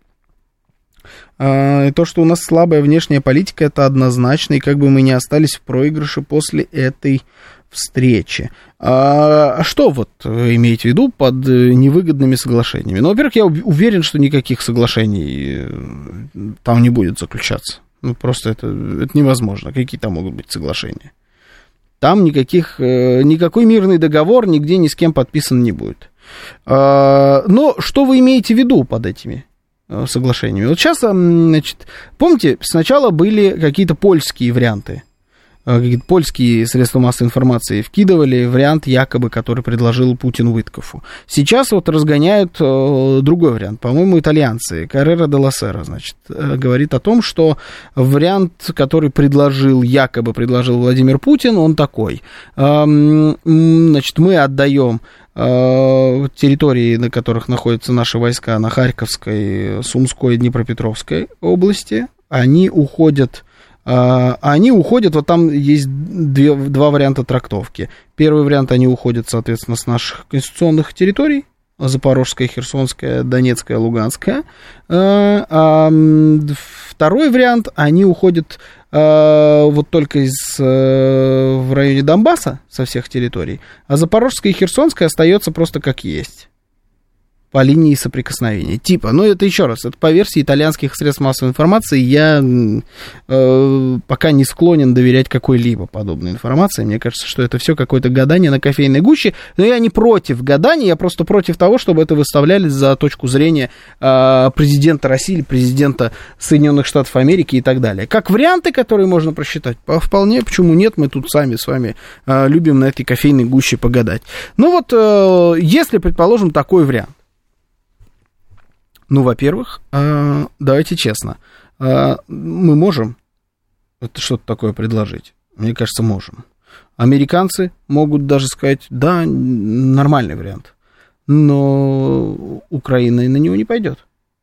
[SPEAKER 3] И то, что у нас слабая внешняя политика, это однозначно, и как бы мы ни остались в проигрыше после этой встречи. А что вот имеете в виду под невыгодными соглашениями? Ну, во-первых, я уверен, что никаких соглашений там не будет заключаться. Ну, просто это, это невозможно. Какие там могут быть соглашения? Там никаких, никакой мирный договор нигде ни с кем подписан не будет. Но что вы имеете в виду под этими соглашениями? Вот сейчас, значит, помните, сначала были какие-то польские варианты. Какие-то польские средства массовой информации вкидывали вариант, якобы, который предложил Путин Уиткофу. Сейчас вот разгоняют э, другой вариант, по-моему, итальянцы. Каррера де ла Сера, значит, э, говорит о том, что вариант, который предложил, якобы предложил Владимир Путин, он такой. Э, значит, мы отдаем э, территории, на которых находятся наши войска, на Харьковской, Сумской и Днепропетровской области. Они уходят... Они уходят, вот там есть две, два варианта трактовки. Первый вариант, они уходят, соответственно, с наших конституционных территорий. Запорожская, Херсонская, Донецкая, Луганская. А второй вариант, они уходят вот только из, в районе Донбасса со всех территорий. А Запорожская и Херсонская остается просто как есть. По линии соприкосновения. Типа, ну это еще раз, это по версии итальянских средств массовой информации, я э, пока не склонен доверять какой-либо подобной информации. Мне кажется, что это все какое-то гадание на кофейной гуще. Но я не против гаданий, я просто против того, чтобы это выставляли за точку зрения э, президента России или президента Соединенных Штатов Америки и так далее. Как варианты, которые можно просчитать, вполне, почему нет, мы тут сами с вами э, любим на этой кофейной гуще погадать. Ну вот, э, если, предположим, такой вариант. Ну, во-первых, давайте честно, мы можем это что-то такое предложить? Мне кажется, можем. Американцы могут даже сказать, да, нормальный вариант, но Украина и на него не пойдет.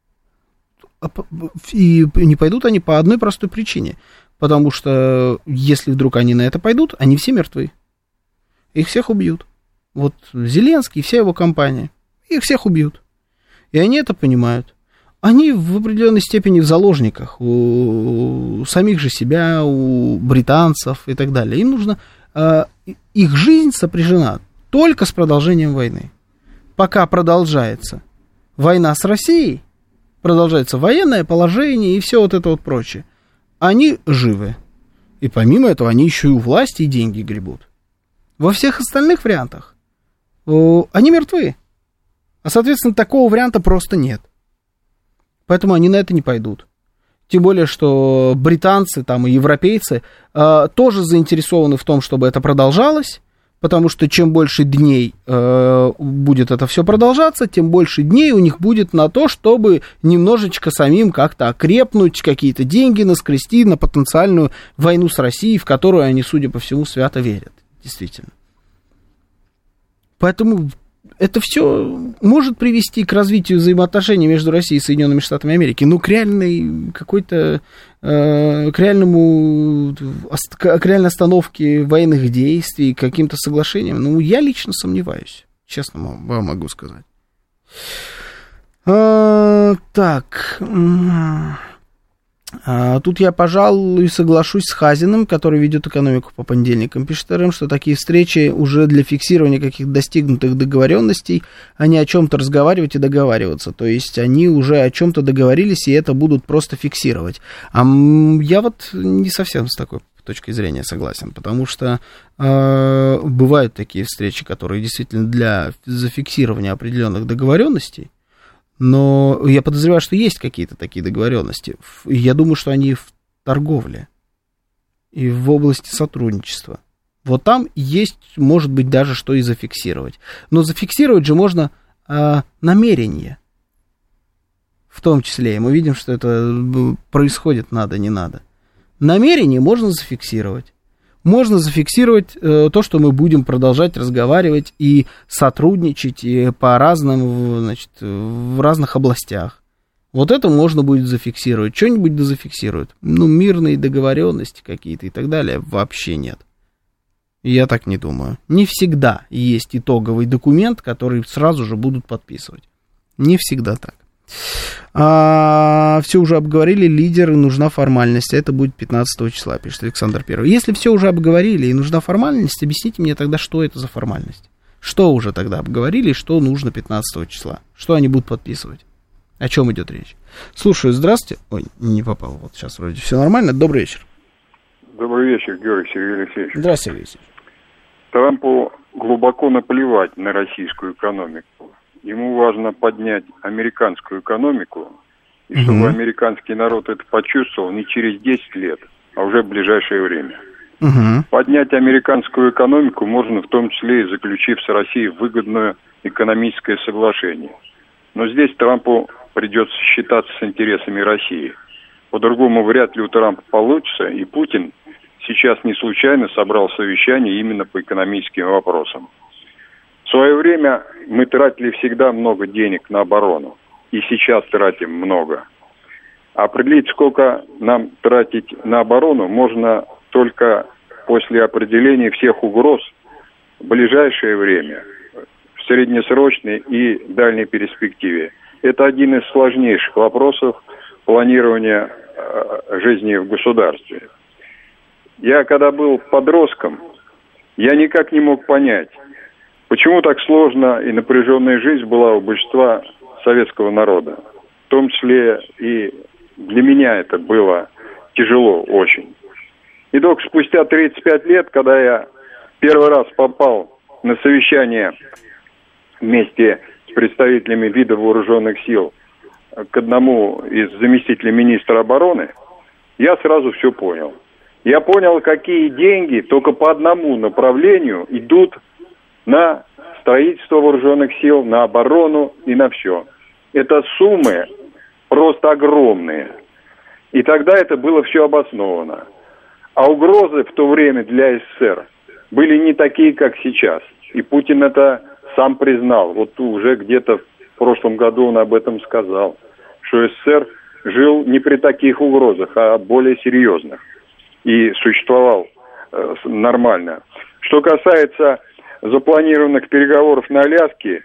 [SPEAKER 3] И не пойдут они по одной простой причине, потому что если вдруг они на это пойдут, они все мертвы. Их всех убьют. Вот Зеленский, вся его компания, их всех убьют. И они это понимают. Они в определенной степени в заложниках у, у самих же себя, у британцев и так далее. Им нужно... Э, их жизнь сопряжена только с продолжением войны. Пока продолжается война с Россией, продолжается военное положение и все вот это вот прочее, они живы. И помимо этого они еще и у власти и деньги гребут. Во всех остальных вариантах э, они мертвы. А, соответственно, такого варианта просто нет. Поэтому они на это не пойдут. Тем более, что британцы там, и европейцы э, тоже заинтересованы в том, чтобы это продолжалось, потому что чем больше дней э, будет это все продолжаться, тем больше дней у них будет на то, чтобы немножечко самим как-то окрепнуть, какие-то деньги наскрести на потенциальную войну с Россией, в которую они, судя по всему, свято верят. Действительно. Поэтому... это все может привести к развитию взаимоотношений между Россией и Соединенными Штатами Америки, но к реальной какой-то, э, к реальному, к реальной остановке военных действий, к каким-то соглашениям, ну, я лично сомневаюсь, честно вам могу сказать. А, так... А, тут я, пожалуй, соглашусь с Хазиным, который ведет экономику по понедельникам. Пишет РМ, что такие встречи уже для фиксирования каких-то достигнутых договоренностей, а не о чем-то разговаривать и договариваться. То есть они уже о чем-то договорились, и это будут просто фиксировать. А я вот не совсем с такой точки зрения согласен, потому что э, бывают такие встречи, которые действительно для зафиксирования определенных договоренностей. Но я подозреваю, что есть какие-то такие договоренности. Я думаю, что они в торговле и в области сотрудничества. Вот там есть, может быть, даже что и зафиксировать. Но зафиксировать же можно а, намерение. В том числе. И мы видим, что это происходит надо, не надо. Намерение можно зафиксировать. Можно зафиксировать э, то, что мы будем продолжать разговаривать и сотрудничать и по разным, значит, в разных областях. Вот это можно будет зафиксировать. Что-нибудь да зафиксируют. Ну, мирные договоренности какие-то и так далее вообще нет. Я так не думаю. Не всегда есть итоговый документ, который сразу же будут подписывать. Не всегда так. А, все уже обговорили, лидеры, нужна формальность. Это будет пятнадцатого числа, пишет Александр Первый. Если все уже обговорили и нужна формальность, объясните мне тогда, что это за формальность. Что уже тогда обговорили и что нужно пятнадцатого числа? Что они будут подписывать? О чем идет речь? Слушаю, здравствуйте. Ой, не попал, вот сейчас вроде все нормально. Добрый вечер.
[SPEAKER 10] Добрый вечер, Георгий Сергей Алексеевич.
[SPEAKER 3] Здравствуйте, Алексей.
[SPEAKER 10] Трампу глубоко наплевать на российскую экономику. Ему важно поднять американскую экономику, и чтобы угу. американский народ это почувствовал не через десять лет, а уже в ближайшее время. Угу. Поднять американскую экономику можно в том числе и заключив с Россией выгодное экономическое соглашение. Но здесь Трампу придется считаться с интересами России. По-другому вряд ли у Трампа получится, и Путин сейчас не случайно собрал совещание именно по экономическим вопросам. В свое время мы тратили всегда много денег на оборону, и сейчас тратим много. Определить, сколько нам тратить на оборону, можно только после определения всех угроз в ближайшее время, в среднесрочной и дальней перспективе. Это один из сложнейших вопросов планирования э, жизни в государстве. Я, когда был подростком, я никак не мог понять, почему так сложно и напряженная жизнь была у большинства советского народа. В том числе и для меня это было тяжело очень. И только спустя тридцать пять лет, когда я первый раз попал на совещание вместе с представителями видов вооруженных сил к одному из заместителей министра обороны, я сразу все понял. Я понял, какие деньги только по одному направлению идут на строительство вооруженных сил, на оборону и на все. Это суммы просто огромные. И тогда это было все обосновано. А угрозы в то время для СССР были не такие, как сейчас. И Путин это сам признал. Вот уже где-то в прошлом году он об этом сказал, что СССР жил не при таких угрозах, а более серьезных. И существовал э, нормально. Что касается запланированных переговоров на Аляске,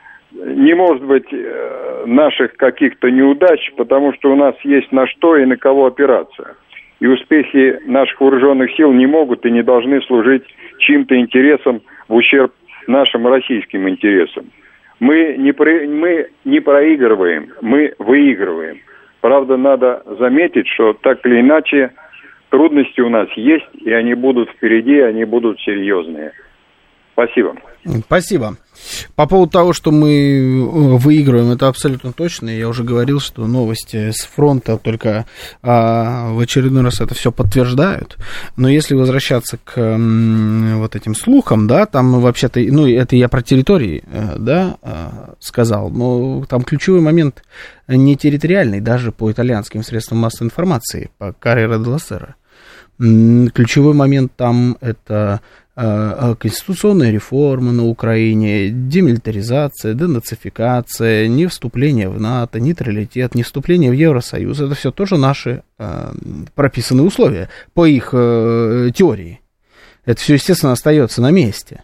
[SPEAKER 10] не может быть э, наших каких-то неудач, потому что у нас есть на что и на кого опираться. И успехи наших вооруженных сил не могут и не должны служить чьим-то интересам в ущерб нашим российским интересам. Мы не, про, мы не проигрываем, мы выигрываем. Правда, надо заметить, что так или иначе трудности у нас есть, и они будут впереди, они будут серьезные. Спасибо.
[SPEAKER 3] Спасибо. По поводу того, что мы выигрываем, это абсолютно точно. Я уже говорил, что новости с фронта только а, в очередной раз это все подтверждают. Но если возвращаться к м, вот этим слухам, да, там вообще-то, ну, это я про территории, да, сказал, но там ключевой момент не территориальный, даже по итальянским средствам массовой информации, по Корриere делла Сера. Ключевой момент там это конституционная реформа на Украине, демилитаризация, денацификация, не вступление в НАТО, нейтралитет, не вступление в Евросоюз. Это все тоже наши э, прописанные условия по их э, теории. Это все, естественно, остается на месте.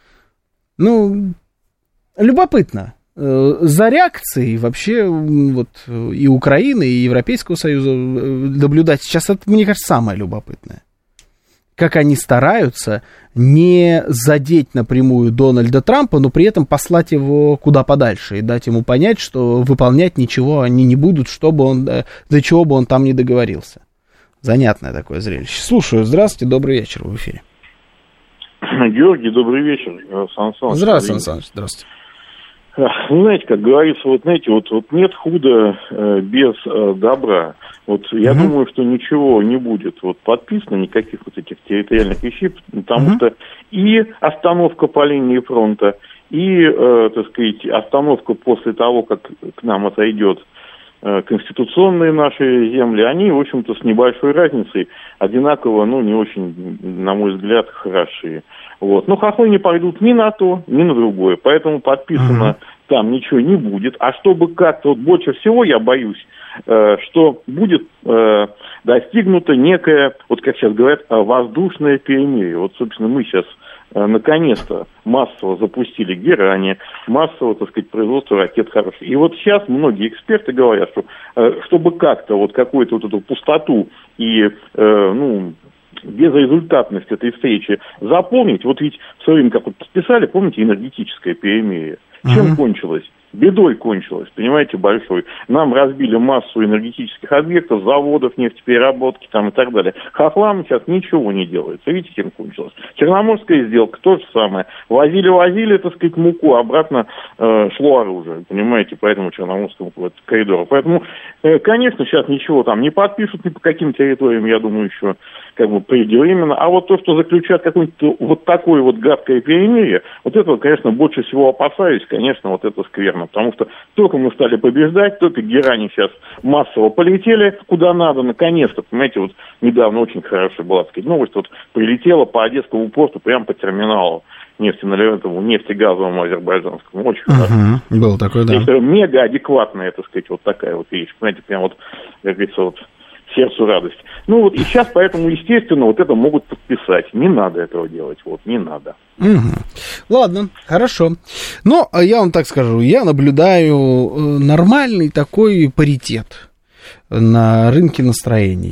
[SPEAKER 3] Ну, любопытно. За реакцией вообще вот, и Украины, и Европейского Союза наблюдать сейчас, это, мне кажется, самое любопытное. Как они стараются не задеть напрямую Дональда Трампа, но при этом послать его куда подальше и дать ему понять, что выполнять ничего они не будут, чтобы он, до чего бы он там не договорился. Занятное такое зрелище. Слушаю. Здравствуйте, добрый вечер, в эфире.
[SPEAKER 11] Георгий, добрый вечер. Сан Саныч.
[SPEAKER 3] Здравствуйте, Сан Саныч, здравствуйте.
[SPEAKER 11] Ну, знаете, как говорится, вот знаете, вот, вот нет худа э, без э, добра. Вот я mm-hmm. думаю, что ничего не будет вот подписано, никаких вот этих территориальных вещей, потому mm-hmm. что и остановка по линии фронта, и, э, так сказать, остановка после того, как к нам отойдет э, конституционные наши земли, они, в общем-то, с небольшой разницей одинаково, ну, не очень, на мой взгляд, хороши. Вот. Но хохлы не пойдут ни на то, ни на другое. Поэтому подписано uh-huh. там ничего не будет. А чтобы как-то, вот больше всего я боюсь, э, что будет э, достигнуто некое, вот как сейчас говорят, воздушное перемирие. Вот, собственно, мы сейчас э, наконец-то массово запустили Герани, массово, так сказать, производство ракет хороших. И вот сейчас многие эксперты говорят, что э, чтобы как-то вот какую-то вот эту пустоту и, э, ну, безрезультатность этой встречи заполнить, вот ведь в свое время, как вот подписали, помните, энергетическое перемирие. Чем uh-huh. кончилось? Бедой кончилось, понимаете, большой. Нам разбили массу энергетических объектов, заводов, нефтепереработки там и так далее. Хохлам сейчас ничего не делается. Видите, чем кончилось? Черноморская сделка, то же самое. Возили-возили, так сказать, муку, обратно э, шло оружие, понимаете, по этому Черноморскому коридору. Поэтому, э, конечно, сейчас ничего там не подпишут ни по каким территориям, я думаю, еще как бы преждевременно. А вот то, что заключат какое-то вот такое вот гадкое перемирие, вот этого, конечно, больше всего опасаюсь, конечно, вот это скверно. Потому что только мы стали побеждать, только Герани сейчас массово полетели куда надо, наконец-то. Понимаете, вот недавно очень хорошая была, так сказать, новость, вот прилетела по Одесскому порту прямо по терминалу нефтеналивному, нефтегазовому азербайджанскому. Очень uh-huh. хорошо.
[SPEAKER 3] Было такое, да.
[SPEAKER 11] Это мега адекватная, так сказать, вот такая вот вещь. Понимаете, прям вот, как говорится, вот сердцу радость. Ну вот и сейчас, поэтому, естественно, вот это могут подписать. Не надо этого делать, вот, не надо.
[SPEAKER 3] Угу. Ладно, хорошо. Но я вам так скажу, я наблюдаю нормальный такой паритет на рынке настроений.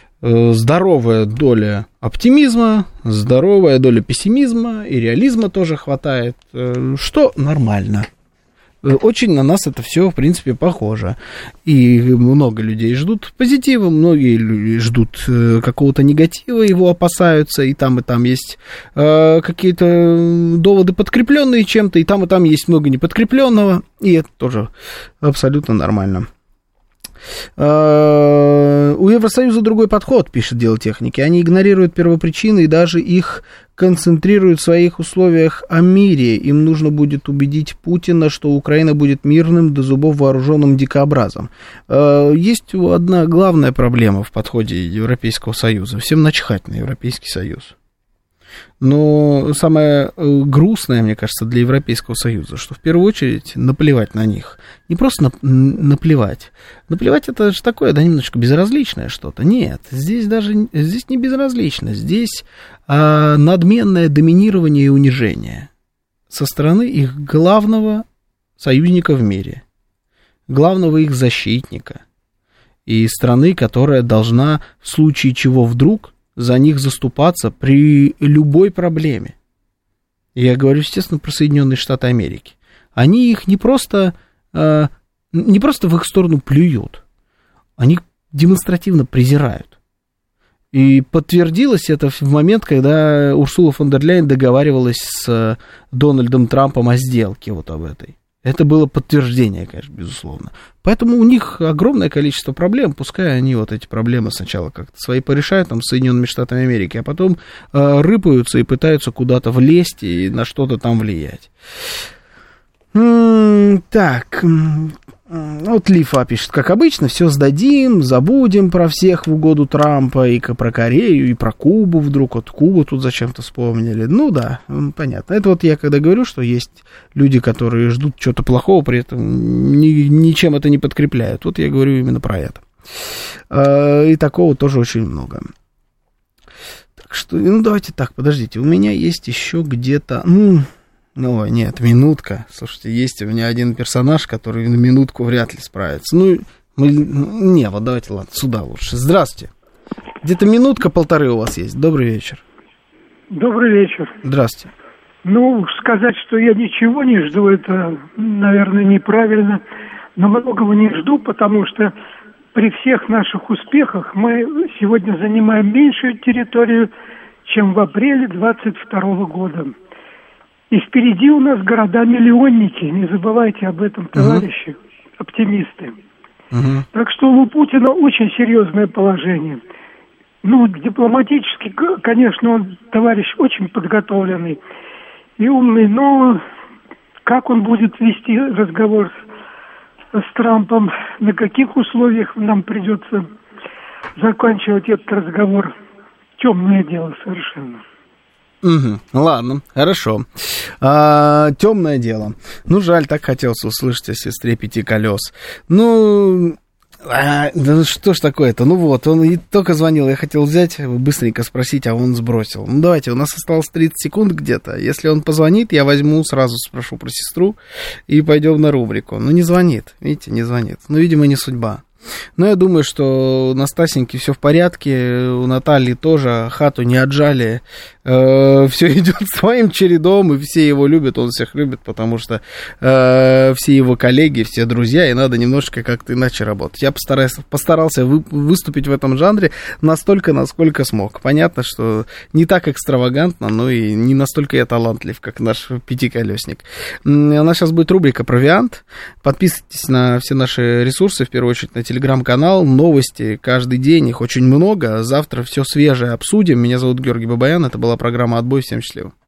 [SPEAKER 3] Здоровая доля оптимизма, здоровая доля пессимизма и реализма тоже хватает, что нормально. Очень на нас это все, в принципе, похоже. И много людей ждут позитива, многие люди ждут какого-то негатива, его опасаются, и там, и там есть э, какие-то доводы, подкрепленные чем-то, и там, и там есть много неподкрепленного, и это тоже абсолютно нормально. У Евросоюза другой подход, пишет Дело техники. Они игнорируют первопричины и даже их концентрируют в своих условиях о мире. Им нужно будет убедить Путина, что Украина будет мирным, до зубов вооруженным дикообразом. Есть одна главная проблема в подходе Европейского Союза. Всем начхать на Европейский Союз. Но самое грустное, мне кажется, для Европейского Союза, что в первую очередь наплевать на них. Не просто наплевать. Наплевать это же такое, да, немножко безразличное что-то. Нет, здесь даже здесь не безразлично. Здесь а, надменное доминирование и унижение со стороны их главного союзника в мире, главного их защитника и страны, которая должна в случае чего вдруг за них заступаться при любой проблеме. Я говорю, естественно, про Соединенные Штаты Америки. Они их не просто, э, не просто в их сторону плюют, они демонстративно презирают. И подтвердилось это в момент, когда Урсула фон дер Ляйен договаривалась с Дональдом Трампом о сделке вот об этой. Это было подтверждение, конечно, безусловно. Поэтому у них огромное количество проблем, пускай они вот эти проблемы сначала как-то свои порешают там с Соединенными Штатами Америки, а потом э, рыпаются и пытаются куда-то влезть и на что-то там влиять. М-м, так, Вот Лифа пишет, как обычно, все сдадим, забудем про всех в угоду Трампа, и про Корею, и про Кубу вдруг. Вот Кубу тут зачем-то вспомнили. Ну да, понятно. Это вот я когда говорю, что есть люди, которые ждут чего-то плохого, при этом ни, ничем это не подкрепляют. Вот я говорю именно про это. И такого тоже очень много. Так что, ну давайте так, подождите. У меня есть еще где-то... Ну, Ну, нет, минутка. Слушайте, есть у меня один персонаж, который на минутку вряд ли справится. Ну, мы... Не, вот давайте, ладно, сюда лучше. Здравствуйте. Где-то минутка-полторы у вас есть. Добрый вечер.
[SPEAKER 12] Добрый вечер.
[SPEAKER 3] Здравствуйте.
[SPEAKER 12] Ну, сказать, что я ничего не жду, это, наверное, неправильно. Но многого не жду, потому что при всех наших успехах мы сегодня занимаем меньшую территорию, чем в апреле двадцать второго года. И впереди у нас города-миллионники, не забывайте об этом, товарищи, uh-huh. оптимисты. Uh-huh. Так что у Путина очень серьезное положение. Ну, дипломатически, конечно, он товарищ очень подготовленный и умный, но как он будет вести разговор с, с Трампом, на каких условиях нам придется заканчивать этот разговор, темное дело совершенно.
[SPEAKER 3] Угу, ладно, хорошо. А, темное дело. Ну, жаль, так хотелось услышать о сестре пяти колес. Ну, а, да что ж такое-то? Ну вот, он и только звонил, я хотел взять, быстренько спросить, а он сбросил. Ну, давайте, у нас осталось тридцать секунд где-то. Если он позвонит, я возьму, сразу спрошу про сестру и пойдем на рубрику. Ну, не звонит, видите, не звонит. Ну, видимо, не судьба. Но я думаю, что у Настасеньки все в порядке, у Натальи тоже, хату не отжали, э, все идет своим чередом, и все его любят, он всех любит, потому что э, все его коллеги, все друзья, и надо немножко как-то иначе работать. Я постарался, постарался вы, выступить в этом жанре настолько, насколько смог. Понятно, что не так экстравагантно, но и не настолько я талантлив, как наш пятиколесник. У нас сейчас будет рубрика «Провиант». Подписывайтесь на все наши ресурсы, в первую очередь на телеграм-канал, новости каждый день, их очень много. Завтра все свежее обсудим. Меня зовут Георгий Бабаян, это была программа «Отбой». Всем счастливо.